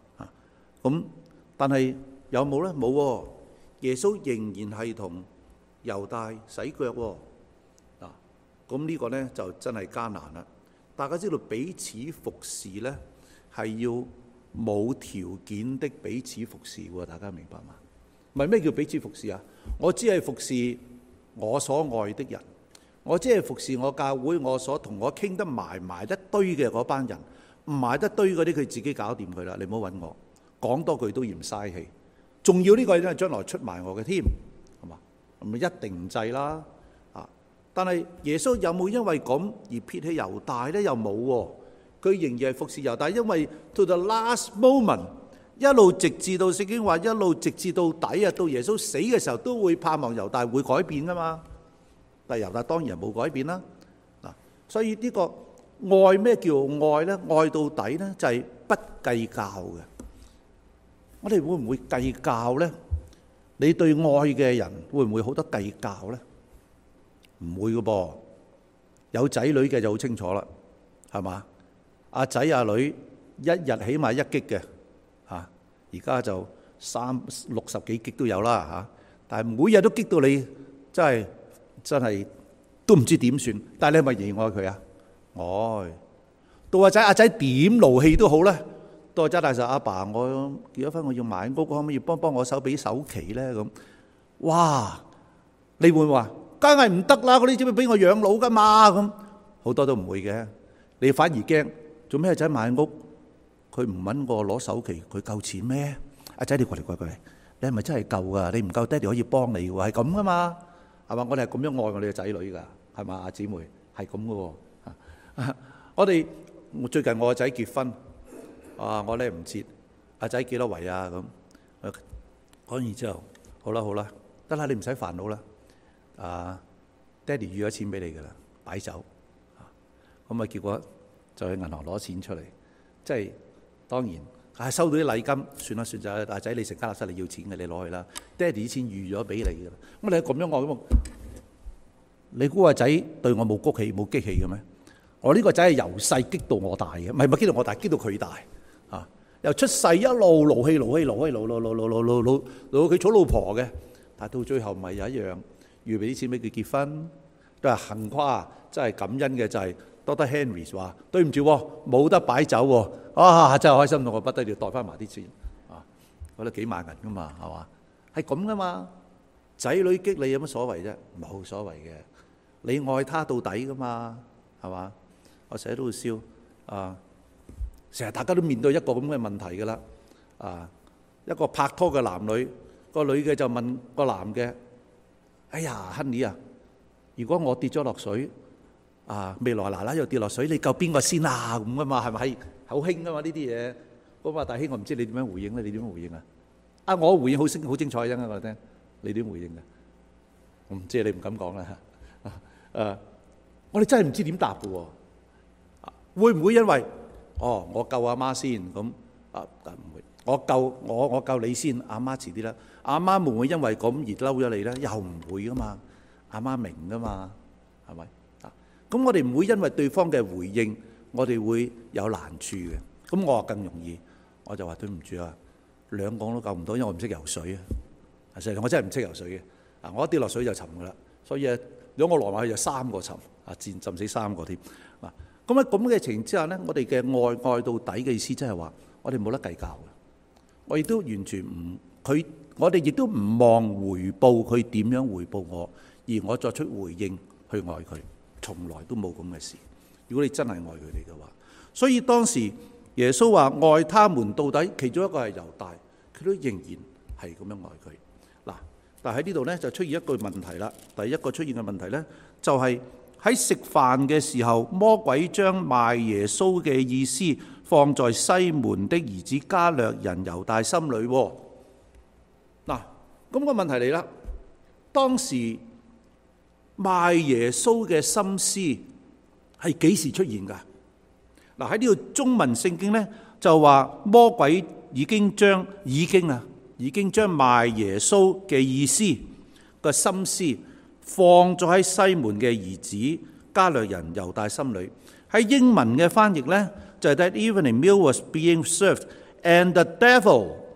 咁但係有冇呢？冇喎。耶穌仍然係同猶大洗腳喎。嗱，咁呢個呢就真係艱難啦。大家知道彼此服侍呢係要冇條件的彼此服侍喎，大家明白嗎？唔係咩叫彼此服侍啊？我只係服侍我所愛的人，我只係服侍我教會我所同我傾得埋埋一堆嘅嗰班人，唔埋一堆嗰啲佢自己搞掂佢啦，你唔好揾我，講多句都嫌嘥氣。仲要呢個係將來出賣我嘅添，係嘛？咪一定唔制啦。啊！但係耶穌有冇因為咁而撇棄猶大呢？又冇喎。佢仍然係服侍猶大，因為 to the last moment， 一路直至到聖經話一路直至到底啊，到耶穌死嘅時候都會盼望猶大會改變噶嘛。但係猶大當然冇改變啦。嗱，所以呢個愛，咩叫愛呢？愛到底呢，就係不計較嘅。我哋會唔會計較呢？你對愛嘅人會唔會好多計較呢？唔會噶噃。有仔女嘅就好清楚啦，係嘛？阿仔阿女一日起碼一擊嘅嚇，而家就三六十幾擊都有啦嚇。但係每日都擊到你，真係真係都唔知點算。但係你係咪仍然愛佢啊？愛到阿仔阿仔點勞氣都好咧。到阿仔大實阿爸，我結咗婚，我要買屋，可唔可以幫幫我手俾首期咧？咁哇，你會話梗係唔得啦！嗰啲只會俾我養老噶嘛。咁好多都唔會嘅，你反而驚。做咩仔買屋？佢唔揾我攞首期，佢夠錢咩？阿仔你過嚟過嚟過嚟，你係咪真係夠噶？你唔夠，爹哋可以幫你喎，係咁噶嘛？係嘛？我哋係咁樣愛我哋嘅仔女噶，係嘛？阿姊妹係咁噶喎。我哋最近我個仔結婚，啊我咧唔切，阿仔幾多圍啊咁？講完之後，好啦好啦，得啦，你唔使煩惱啦。啊，爹哋預咗錢俾你噶啦，擺酒。咁啊結果。就去銀行攞錢出嚟，即係當然，係收到啲禮金，算啦算就大仔你成家立室你要錢嘅，你攞去啦。爹哋啲錢預咗俾你嘅啦。咁你咁樣我咁，你估個仔對我冇谷氣冇激氣嘅咩？我呢個仔係由細激到我大嘅，唔係唔係激到我大，激到佢大啊！由出世一路勞氣勞氣勞氣勞勞勞勞勞勞勞勞佢娶老婆嘅，但係到最後咪有一樣預備啲錢俾佢結婚，都係幸誇，真係感恩嘅就係。Doctor Henry 話：對唔住，冇得擺酒喎！啊，真係開心到我不得了，袋翻埋啲錢啊！嗰度幾萬銀噶嘛，係嘛？係咁噶嘛？仔女激你有乜所謂啫？冇所謂嘅，你愛他到底噶嘛，係嘛？我成日都會笑啊！成日大家都面對一個咁嘅問題噶啦啊！一個拍拖嘅男女，個女嘅就問個男嘅：哎呀 ，Honey 啊，如果我跌咗落水？啊！未來奶奶又跌落水，你救邊個先啊？咁噶嘛，係咪？好興噶嘛呢啲嘢。咁啊，大兄，我唔知你點樣回應咧？你點樣回應啊？啊，我回應好精好精彩嘅，我聽。你點回應嘅？我唔知，你唔敢講啦嚇。誒，我哋真係唔知點答嘅喎。會唔會因為哦，我救阿媽先咁啊？唔會，我救我我救你先，阿媽遲啲啦。阿媽會唔會因為咁而嬲咗你咧？又唔會噶嘛。阿媽明噶嘛，係咪？咁我哋唔會因為對方嘅回應，我哋會有難處嘅。咁我話更容易，我就話對唔住啊，兩個都救唔到，因為我唔識游水啊。實際上我真係唔識游水嘅。啊，我一跌落水就沉噶啦。所以兩個落埋去就三個沉，啊，浸浸死三個添。啊，咁喺咁嘅情形之下咧，我哋嘅愛愛到底嘅意思，即係話我哋冇得計較嘅。我亦都完全唔佢，我哋亦都唔望回報佢點樣回報我，而我作出回應去愛佢。從來都冇咁嘅事。如果你真係愛佢哋嘅話，所以當時耶穌話愛他們到底，其中一個係猶大，佢都仍然係咁樣愛佢。嗱，但係喺呢度呢，就出現一個問題啦。第一個出現嘅問題呢，就係喺食飯嘅時候，魔鬼將賣耶穌嘅意思放在西門的兒子加略人猶大心裏。嗱，咁個問題嚟啦，當時賣耶穌嘅心思係幾時出現㗎？嗱，喺呢度中文聖經呢，就話魔鬼已經將已經啊已經將賣耶穌嘅意思個心思放咗喺西門嘅兒子加略人猶大心裏。喺英文嘅翻譯呢，就係、是、That evening meal was being served and the devil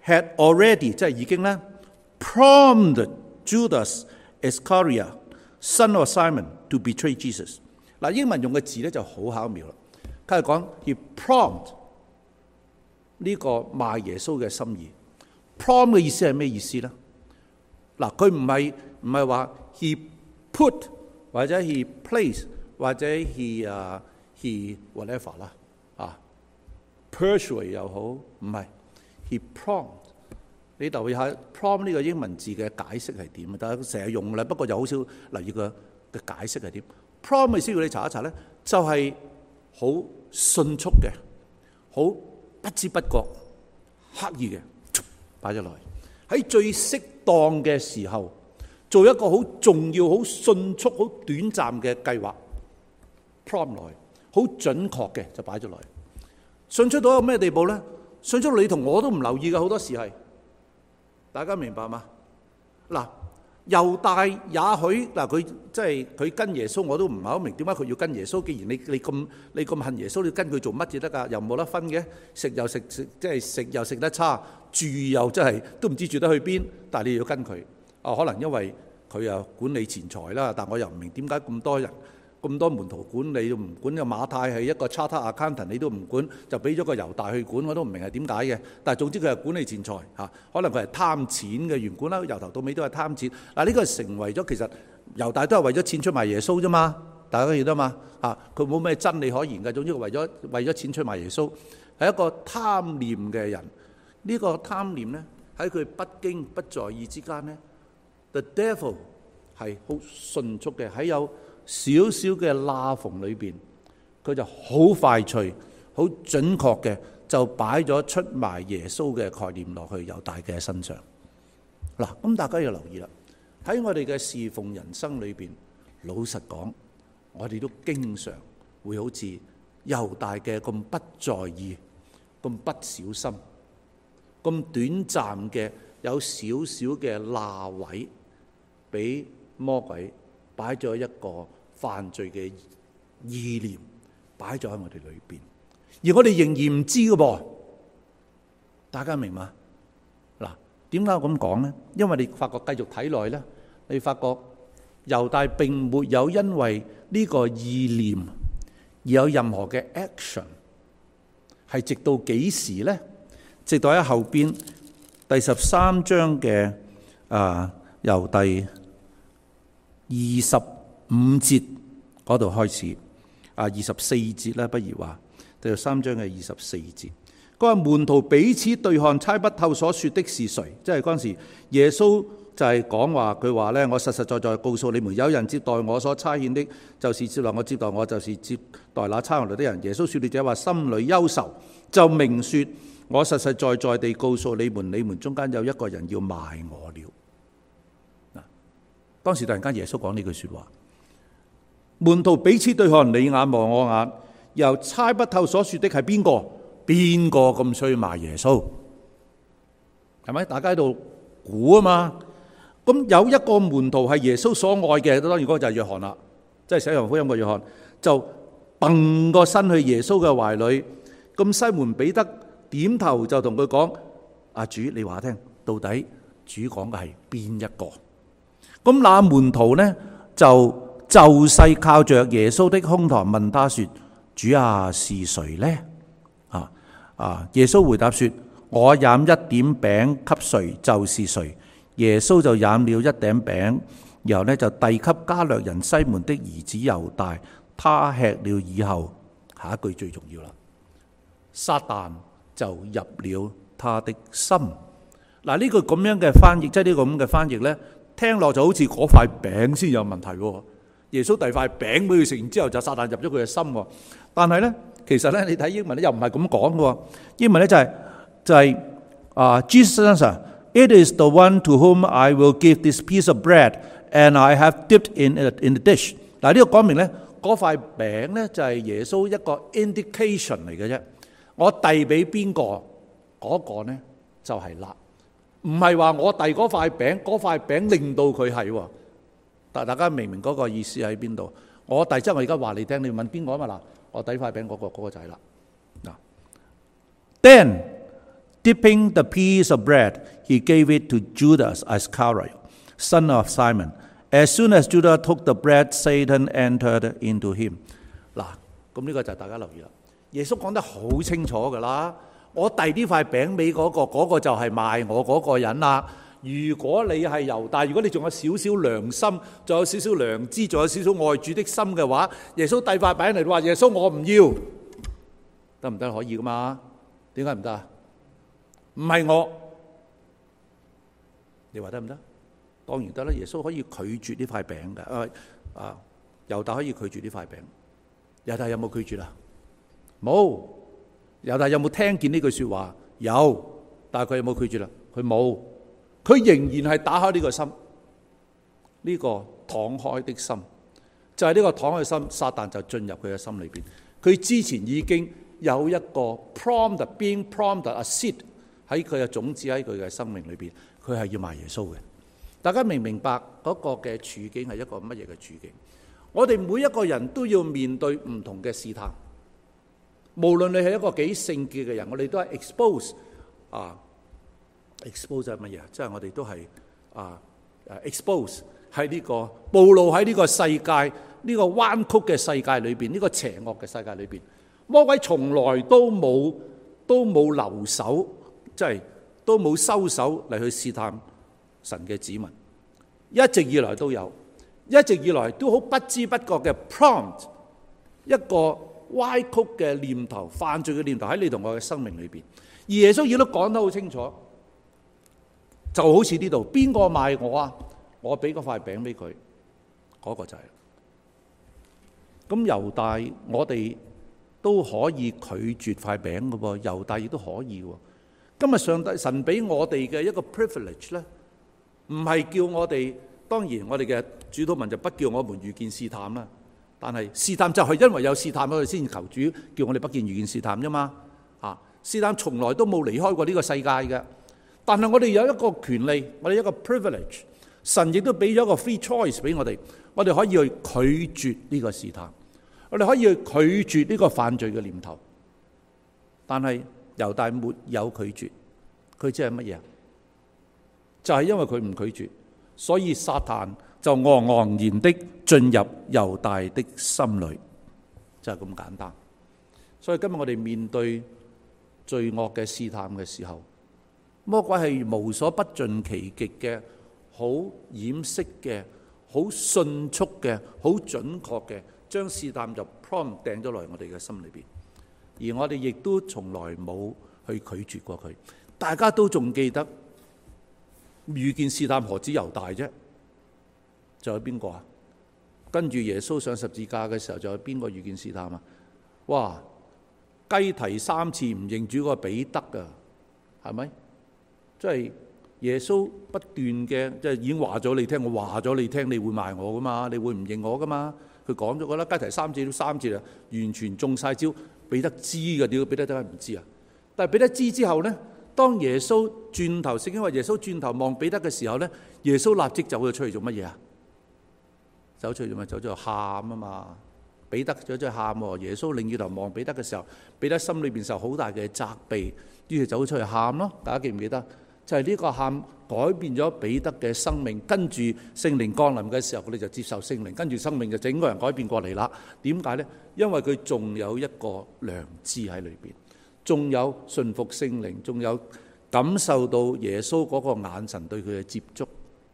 had already 即係已經咧 prompted Judas Iscariot, son of Simon, to betray Jesus。嗱，英文用嘅字咧就好巧妙啦。佢係講 he prompt 呢個賣耶穌嘅心意。prompt 嘅意思係咩意思咧？嗱，佢唔係唔係話 he put 或者 he place 或者 he 啊、uh, he whatever 啦啊 persuade 又好，唔係 he prompt。你留意下 prompt 呢個英文字嘅解釋係點啊？大家成日用啦，不過就好少留意佢嘅解釋係點。prompt 嘅意思要你查一查咧，就係、是、好迅速嘅，好不知不覺、刻意嘅擺咗落嚟，喺最適當嘅時候做一個好重要、好迅速、好短暫嘅計劃 prompt 落去，好準確嘅就擺咗落嚟。迅速到一個咩地步咧？迅速到你同我都唔留意嘅，好多時係。大家明白嗎？嗱，猶大也許嗱，佢即係佢跟耶穌，我都唔係好明點解佢要跟耶穌。既然你你咁你咁恨耶穌，你跟佢做乜嘢得㗎？又冇得分嘅，食又食食，即係食又食得差，住又真係都唔知住得去邊。但係你要跟佢，啊，可能因為佢又管理錢財啦。但我又唔明點解咁多人。咁多門徒管你都唔管，個馬太係一個 charter accountant 你都唔管，就俾咗個猶大去管，我都唔明係點解嘅。但係總之佢係管理錢財嚇，可能佢係貪錢嘅緣故啦。由頭到尾都係貪錢。嗱，呢個成為咗其實猶大都係為咗錢出賣耶穌啫嘛，大家記得嘛嚇？佢冇咩真理可言嘅，總之為咗為咗錢出賣耶穌，係一個貪念嘅人。呢個貪念咧喺佢不經不在意之間咧 ，the devil 係好迅速嘅喺有少少嘅罅縫裏邊，佢就好快脆、好準確嘅就擺咗出賣耶穌嘅概念落去猶大嘅身上。嗱，咁大家要留意啦。喺我哋嘅侍奉人生裏邊，老實講，我哋都經常會好似猶大嘅咁不在意、咁不小心、咁短暫嘅有少少嘅罅位，俾魔鬼擺咗一個犯罪嘅意念，擺咗喺我哋裏邊，而我哋仍然唔知嘅噃。大家明嘛？嗱，點解我咁講呢？因為你發覺繼續睇落去咧，你發覺猶大並沒有因為呢個意念而有任何嘅 action， 係直到幾時咧？直到喺後邊第十三章嘅啊，由第二十五節嗰度開始，啊，二十四節啦，不如話第十三章嘅二十四節。佢話門徒彼此對看，猜不透所說的是誰。即係嗰陣時，耶穌就係講話，佢話咧：我實實在在告訴你們，有人接待我所差遣的，就是接待我；接待我，就是接待那差我來的人。耶穌說了這話，心裏憂愁，就明說：我實實在在地告訴你們，你們中間有一個人要賣我了。嗱，當時突然間耶穌講呢句說話，門徒彼此對看，你眼望我眼，又猜不透所說的係邊個？邊個咁衰賣耶穌？係咪？大家喺度估啊嘛。咁有一個門徒係耶穌所愛嘅，當然嗰個就係約翰啦，即係寫約翰福音嘅約翰，就掟個身去耶穌嘅懷裏。咁西門彼得點頭就同佢講：阿主，你話聽，到底主講嘅係邊一個？咁那門徒呢就就勢靠着耶穌的胸膛問他說：主啊，是誰呢？啊啊！耶穌回答說：我飲一點餅給誰就是誰。耶穌就飲了一點餅，然後呢就遞給加略人西門的兒子猶大。他吃了以後，下一句最重要啦，撒旦就入了他的心。嗱，呢句咁樣嘅翻譯，即係呢個咁嘅翻譯呢，聽落就好似嗰塊餅先有問題喎。耶穌遞塊餅俾佢食完之後，就撒旦入咗佢嘅心喎。但係呢，其實呢，你睇英文咧又唔係咁講嘅。英文呢就係、是、就係、是、啊、uh, Jesus It is the one to whom I will give this piece of bread, and I have dipped in it in the dish。嗱，呢個講明咧，嗰塊餅咧就係耶穌一個 indication 嚟嘅啫。我遞俾邊個，嗰個咧就係辣，唔係話我遞嗰塊餅，嗰塊餅令到佢係。但大家明唔明嗰個意思喺邊度？我遞即係我而家話你聽，你問邊個啊嘛？嗱，我遞塊餅嗰個嗰個就係啦。嗱，then Dipping the piece of bread, he gave it to Judas Iscariot, son of Simon. As soon as Judas took the bread, Satan entered into him. 嗱，咁呢個就大家留意啦。耶穌講得好清楚㗎啦，我遞呢塊餅俾嗰個，嗰個就係賣我嗰個人啦。如果你係猶大，如果你仲有少少良心，仲有少少良知，仲有少少愛主的心嘅話，耶穌遞塊餅嚟話：耶穌我唔要，得唔得？可以㗎嘛？點解唔得啊？唔係我，你話得唔得？當然得啦。耶穌可以拒絕呢塊餅嘅，啊啊，猶大可以拒絕呢塊餅。猶大有冇拒絕啊？冇。猶大有冇聽見呢句説話？有，但係佢有冇拒絕啊？佢冇。佢仍然係打開呢個心，呢、這個敞開的心，就係、是、呢個敞開嘅心，撒旦就進入佢嘅心裏邊。佢之前已經有一個 prompt being prompt a seed 喺佢嘅種子喺佢嘅生命裏邊，佢係要賣耶穌嘅。大家明唔明白嗰個嘅處境係一個乜嘢嘅處境？我哋每一個人都要面對唔同嘅試探，無論你係一個幾聖潔嘅人，我哋都係 expose 啊。expose 係乜嘢？即係我哋都係啊誒 expose 喺呢個暴露喺呢個世界呢、呢個彎曲嘅世界裏邊，呢、呢個邪惡嘅世界裏邊，魔鬼從來都冇都冇留手，即係都冇收手嚟去試探神嘅子民，一直以來都有，一直以來都好不知不覺嘅 prompt 一個歪曲嘅念頭、犯罪嘅念頭喺你同我嘅生命裏邊，而耶穌亦都講得好清楚。就好似呢度，邊個賣我啊？我俾嗰塊餅俾佢，嗰、嗰個就係。咁猶大，我哋都可以拒絕塊餅嘅喎，猶大亦都可以喎。今日上帝神俾我哋嘅一個 privilege 咧，唔係叫我哋，當然我哋嘅主禱文就不叫我們遇見試探啦。但係試探就係因為有試探，我哋先求主叫我哋不見遇見試探啫嘛。啊，試探從來都冇離開過呢個世界嘅。但係我哋有一個權利，我哋一個 privilege， 神亦都俾咗一個 free choice 俾我哋，我哋可以去拒絕呢個試探，我哋可以去拒絕呢個犯罪嘅念頭。但係猶大沒有拒絕，佢即係乜嘢？就係因為佢唔拒絕，所以撒旦就昂昂然的進入猶大的心裏，就係咁簡單。所以今日我哋面對罪惡嘅試探嘅時候，魔鬼係無所不盡其極嘅，好掩飾嘅，好迅速嘅，好準確嘅，將試探就 prompt 掟咗落嚟我哋嘅心裏邊，而我哋亦都從來冇去拒絕過佢。大家都仲記得遇見試探何止猶大啫？仲有邊個啊？跟住耶穌上十字架嘅時候，仲有邊個遇見試探啊？哇！雞啼三次唔認主嗰個彼得啊，係咪？即係耶穌不斷嘅，即係已經話咗你聽，我話咗你聽，你會賣我噶嘛？你會唔認我噶嘛？佢講咗噶啦，雞啼三次都三次啦，完全中晒招。彼得知嘅，點解彼得真係唔知啊？但係彼得知之後咧，當耶穌轉頭，聖經話耶穌轉頭望彼得嘅時候咧，耶穌立即走咗出去做乜嘢啊？走出去做咩？走咗去喊啊嘛！彼得走咗去喊喎，耶穌擰轉頭望彼得嘅時候，彼得心裏邊受好大嘅責備，於是走咗出去喊咯。大家記唔記得？就係呢個喊改變咗彼得嘅生命，跟住聖靈降臨嘅時候，佢哋就接受聖靈，跟住生命就整個人改變過嚟啦。點解呢？因為佢仲有一個良知喺裏邊，仲有順服聖靈，仲有感受到耶穌嗰個眼神對佢嘅接觸。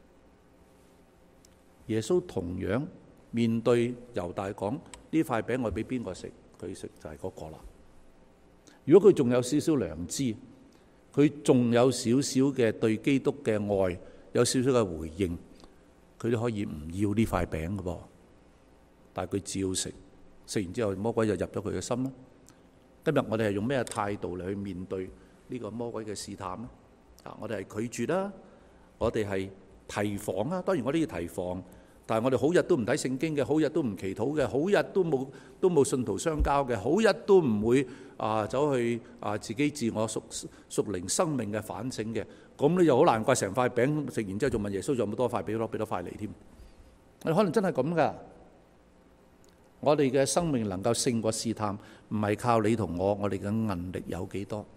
耶穌同樣面對猶大講：呢塊餅我俾邊個食？佢食就係嗰個啦。如果佢仲有少少良知，佢仲有少少嘅對基督嘅愛，有少少嘅回應，佢都可以唔要呢塊餅嘅噃。但係佢照食，食完之後魔鬼就入咗佢嘅心啦。今日我哋係用咩態度嚟去面對呢個魔鬼嘅試探咧？啊，我哋係拒絕啦，我哋係提防啦。當然我都要提防，但係我哋好日都唔睇聖經嘅，好日都唔祈禱嘅，好日都冇都冇信徒相交嘅，好日都唔會啊走去啊自己自我屬屬靈生命嘅反省嘅。咁你又好難怪成塊餅食完之後仲問耶穌仲有冇多塊，俾多俾多塊嚟添。你可能真係咁噶。我哋嘅生命能夠勝過試探，唔係靠你同我，我哋嘅韌力有幾多，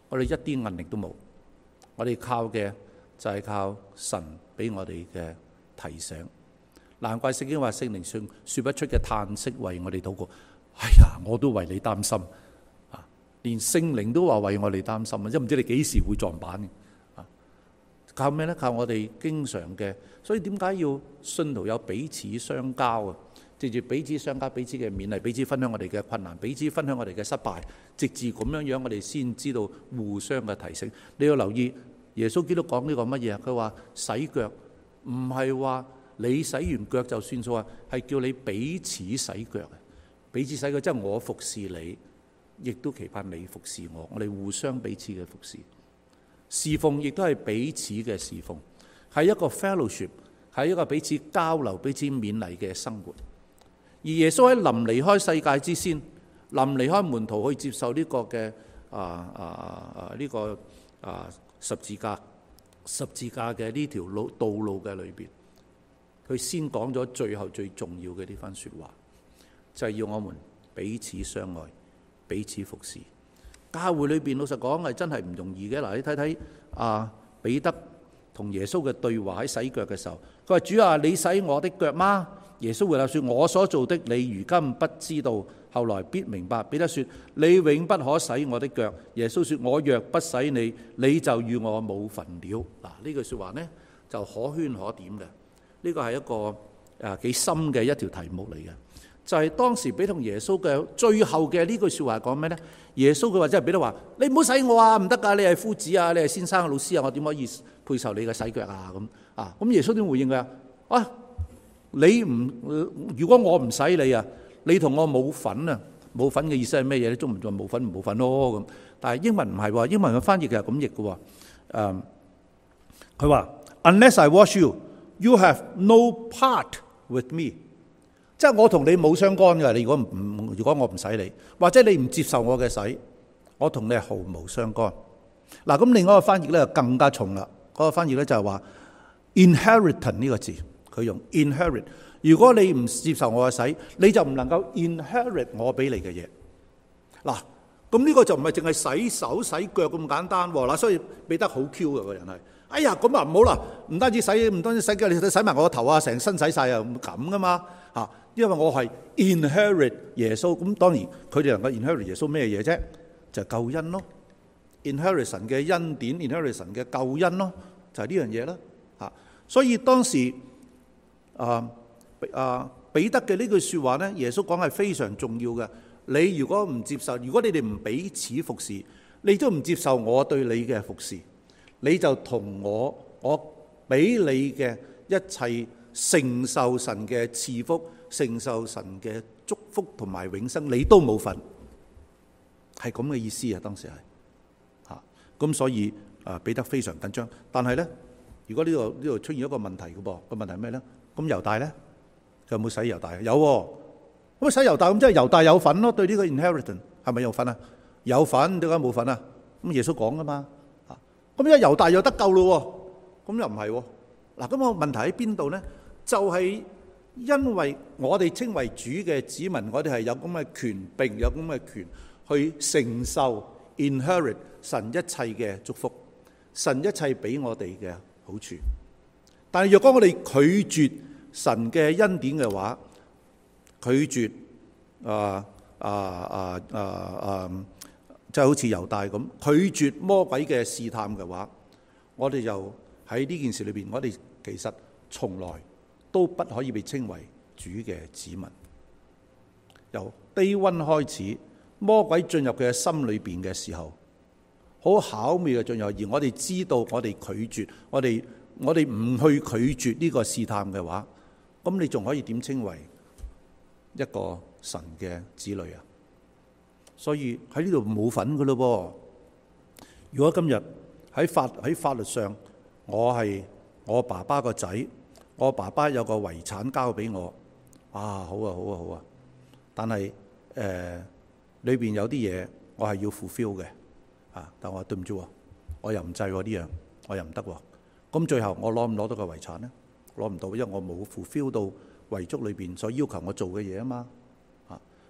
我哋一啲壓力都冇，我哋靠嘅就係靠神俾我哋嘅提醒。難怪聖經話聖靈說說不出嘅嘆息為我哋禱告。哎呀，我都為你擔心啊！連聖靈都話為我哋擔心啊！即係唔知你幾時會撞板嘅啊？靠咩呢？靠我哋經常嘅。所以點解要信徒有彼此相交啊？藉住彼此相交，彼此嘅勉勵，彼此分享我哋嘅困難，彼此分享我哋嘅失敗，直至咁樣樣，我哋先知道互相嘅提升。你要留意耶穌基督講呢個乜嘢啊？佢話洗腳唔係話你洗完腳就算數啊，係叫你彼此洗腳啊！彼此洗腳即係我服侍你，亦都期盼你服侍我，我哋互相彼此嘅服侍。侍奉亦都係彼此嘅侍奉，係一個 fellowship， 係一個彼此交流、彼此勉勵嘅生活。而耶穌喺臨離開世界之先，臨離開門徒去接受呢個嘅啊啊啊呢個啊十字架十字架嘅呢條路道路嘅裏邊，佢先講咗最後最重要嘅呢番說話，就係要我們彼此相愛、彼此服侍。教會裏邊老實講係真係唔容易嘅。嗱，你睇睇啊彼得同耶穌嘅對話喺洗腳嘅時候，佢話：主啊，你洗我的腳嗎？耶穌回答說：我所做的你如今不知道，後來必明白。彼得說：你永不可洗我的腳。耶穌說：我若不洗你，你就與我冇份了。嗱，呢句說話呢就可圈可點嘅。呢個係一個誒幾深嘅一條題目嚟嘅。就係、是、當時彼得同耶穌嘅最後嘅呢句說話講咩呢？耶穌佢話即係彼得話：你唔好洗我啊，唔得噶！你係夫子啊，你係先生嘅老師啊，我點可以配受你嘅洗腳啊？咁啊，咁耶穌點回應佢啊？啊！你唔如果我唔洗你啊，你同我冇份啊！冇份嘅意思係咩嘢咧？中文就冇份冇份咯咁。但係英文唔係喎，英文嘅翻譯就係咁譯嘅喎。誒，佢話 Unless I wash you, you have no part with me。即係我同你冇相干嘅。你如果唔如果我唔洗你，或者你唔接受我嘅洗，我同你係毫無相干。嗱，咁另外一個翻譯咧就更加重啦。嗰個翻譯咧就係話 inheritance 呢個字。佢用 inherit， 如果你唔接受我嘅洗，你就唔能夠 inherit 我俾你嘅嘢。嗱，咁呢個就唔係淨係洗手洗腳咁簡單喎。嗱，所以彼得好 Q 嘅個人係，哎呀咁啊唔好啦，唔單止洗，唔單止洗腳，你洗埋我個頭啊，成身洗晒啊，咁噶嘛嚇。因為我係 inherit 耶穌，咁當然佢哋能夠 inherit 耶穌咩嘢啫？就係救恩咯 ，inherit 神嘅恩典 ，inherit 神嘅救恩咯，就係呢樣嘢啦嚇。所以當時。啊啊！彼得嘅呢句說話呢，耶穌講係非常重要嘅。你如果唔接受，如果你哋唔彼此服侍，你都唔接受我對你嘅服侍，你就同我我俾你嘅一切承受神嘅賜福、承受神嘅祝福同埋永生，你都冇份。係咁嘅意思啊！當時係吓咁，所以啊，彼得非常緊張。但係呢，如果呢度呢度出現一個問題嘅噃，個問題係咩呢？咁猶大咧，佢有冇洗猶大？有喎，咁洗猶大咁即係猶大有份咯。對呢個 inheritance 係咪有份啊？有份，點解冇份啊？咁耶穌講噶嘛，啊，咁而家猶大又得救咯，咁又唔係喎。嗱，咁個問題喺邊度咧？就係因為我哋稱為主嘅子民，我哋係有咁嘅權柄，有咁嘅權去承受 inherit 神一切嘅祝福，神一切俾我哋嘅好處。但係若果我哋拒絕神嘅恩典嘅話，拒絕啊啊啊啊啊，就好似猶大咁拒絕魔鬼嘅試探嘅話，我哋就喺呢件事裏邊，我哋其實從來都不可以被稱為主嘅子民。由低溫開始，魔鬼進入佢嘅心裏邊嘅時候，好巧妙嘅進入，而我哋知道我哋拒絕，我哋我哋唔去拒絕呢個試探嘅話，咁你仲可以點稱為一個神嘅子女啊？所以喺呢度冇份噶咯噃。如果今日喺法喺法律上，我係我爸爸個仔，我爸爸有個遺產交俾我，啊好啊好啊好啊，但係誒裏邊有啲嘢我係要 fulfill 嘅啊，但我話對唔住，我又唔制呢樣，我又唔得喎。咁最後我攞唔攞到個遺產呢？攞唔到，因為我冇 fulfill 到遺囑裏邊所要求我做嘅嘢啊嘛。啊，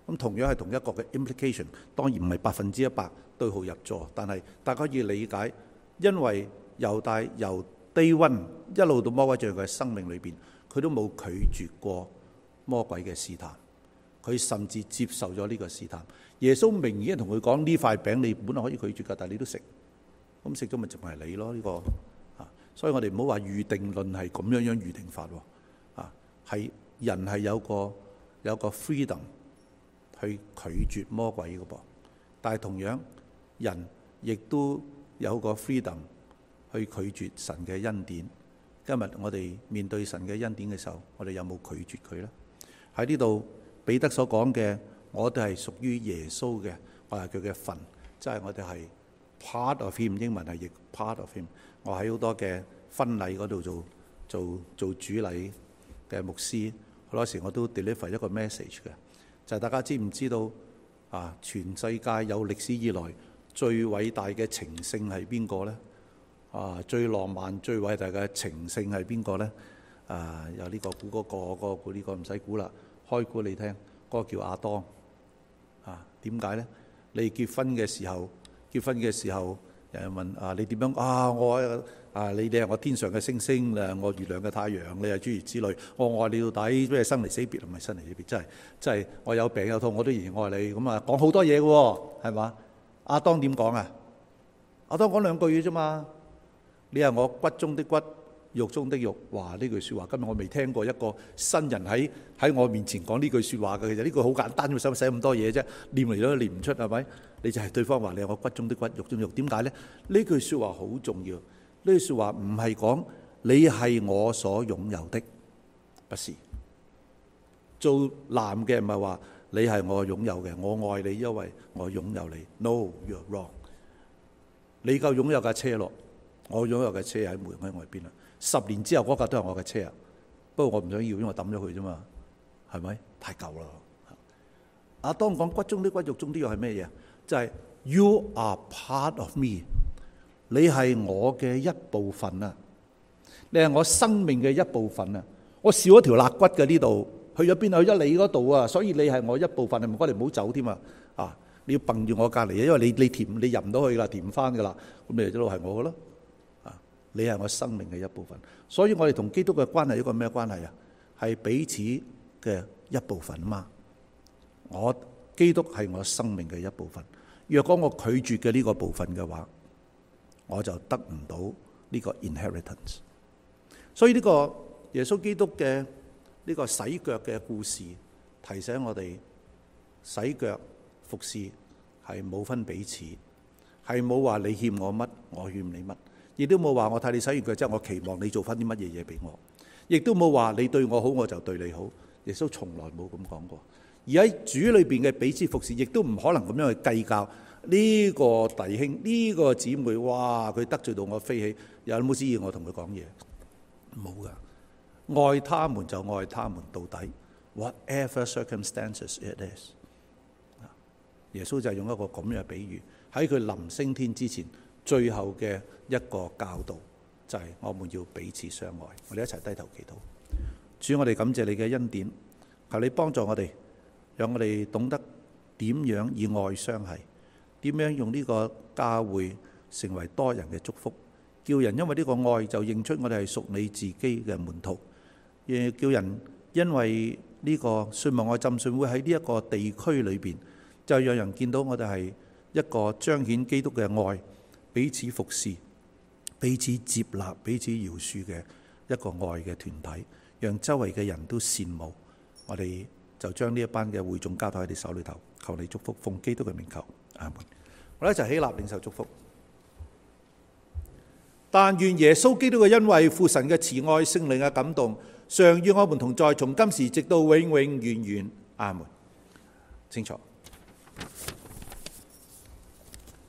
咁同樣係同一個嘅 implication， 當然唔係百分之一百對號入座，但係大家要理解，因為猶大由 day one 一路到魔鬼進入佢嘅生命裏邊，佢都冇拒絕過魔鬼嘅試探，佢甚至接受咗呢個試探。耶穌明顯同佢講：呢塊餅你本來可以拒絕㗎，但係你都食，咁食咗咪就係你咯呢個啊！所以我哋唔好話預定論係咁樣樣預定法喎啊，係人係有個有個 freedom 去拒絕魔鬼嘅噃，但係同樣人亦都有個 freedom 去拒絕神嘅恩典。今日我哋面對神嘅恩典嘅時候，我哋有冇拒絕佢呢？喺呢度彼得所講嘅，我哋係屬於耶穌嘅，我係佢嘅份，即係我哋係 part of him， 英文係譯 part of him。我喺好多嘅婚禮嗰度做做做主禮嘅牧師，好多時我都 deliver 一個 message 嘅，就係大家知唔知道啊？全世界有歷史以來最偉大嘅情聖係邊個呢？啊！最浪漫、最偉大嘅情聖係邊個呢？啊！有呢個估嗰個，嗰個估呢個，唔使估啦，開估你聽。嗰個叫亞當。啊，點解呢？你結婚嘅時候，結婚嘅時候，有人問啊，你點樣啊？我啊，你哋係我天上嘅星星，誒，我月亮嘅太陽，你係諸如此類。我愛你到底，咩生離死別唔係生離死別，真係真係我有病有痛我都仍然愛你。咁啊，講好多嘢嘅喎，係嘛？亞當點講啊？亞當講兩句嘢啫嘛。你係我骨中的骨，肉中的肉。哇！呢句説話，今日我未聽過一個新人喺喺我面前講呢句説話嘅。其實呢句好簡單，使唔使咁多嘢啫？念嚟都念唔出，係咪？你就係對方話你係我骨中的骨，肉中的肉。點解呢？呢句説話好重要。呢句説話唔係講你係我所擁有的，不是。做男嘅唔係話你係我擁有嘅，我愛你，因為我擁有你。No, you're wrong。你夠擁有架車咯。我擁有嘅車喺門喺外邊啦，十年之後嗰架都係我嘅車啊，不過我唔想要，因為我抌咗佢啫嘛，係咪？太舊啦。阿當講骨中的骨，肉中的肉係咩嘢？就係、是、You are part of me， 你係我嘅一部分啊，你係我生命嘅一部分啊。我少咗條肋骨嘅呢度，去咗邊？去咗你嗰度啊，所以你係我一部分，唔該你唔好走添啊！啊，你要蹦住我隔離啊，因為你你填你入唔到去啦，填唔翻噶啦，咁你一路係我嘅咯。你係我生命嘅一部分，所以我哋同基督嘅關係一個咩關係啊？係彼此嘅一部分嘛。我基督係我生命嘅一部分。若果我拒絕嘅呢個部分嘅話，我就得唔到呢個 inheritance。所以呢個耶穌基督嘅呢個洗腳嘅故事，提醒我哋洗腳服侍係冇分彼此，係冇話你欠我乜，我欠你乜。亦都冇話我替你洗完腳之後，我期望你做翻啲乜嘢嘢俾我。亦都冇話你對我好，我就對你好。耶穌從來冇咁講過。而喺主裏邊嘅彼此服侍，亦都唔可能咁樣去計較呢個弟兄、呢個姊妹。哇！佢得罪到我飛起，有冇需要我同佢講嘢？冇噶，愛他們就愛他們到底。Whatever circumstances it is。耶穌就係用一個咁樣嘅比喻，喺佢臨升天之前，最後嘅一個教導就係我們要彼此相愛。我哋一齊低頭祈禱。主，我哋感謝你嘅恩典，求你幫助我哋，讓我哋懂得點樣以愛相繫，點樣用呢個教會成為多人嘅祝福，叫人因為呢個愛就認出我哋係屬你自己嘅門徒，亦叫人因為呢個信望愛浸信會喺呢一個地區裏邊，就讓人見到我哋係一個彰顯基督嘅愛，彼此服侍、彼此接納、彼此饒恕嘅一個愛嘅團體，讓周圍嘅人都羨慕。我哋就將呢一班嘅會眾交託喺你手裏頭，求你祝福，奉基督嘅名求，阿門。我哋一齊起立領受祝福。但願耶穌基督嘅恩惠、父神嘅慈愛、聖靈嘅感動，常與我們同在，從今時直到永永遠遠。阿門。清楚。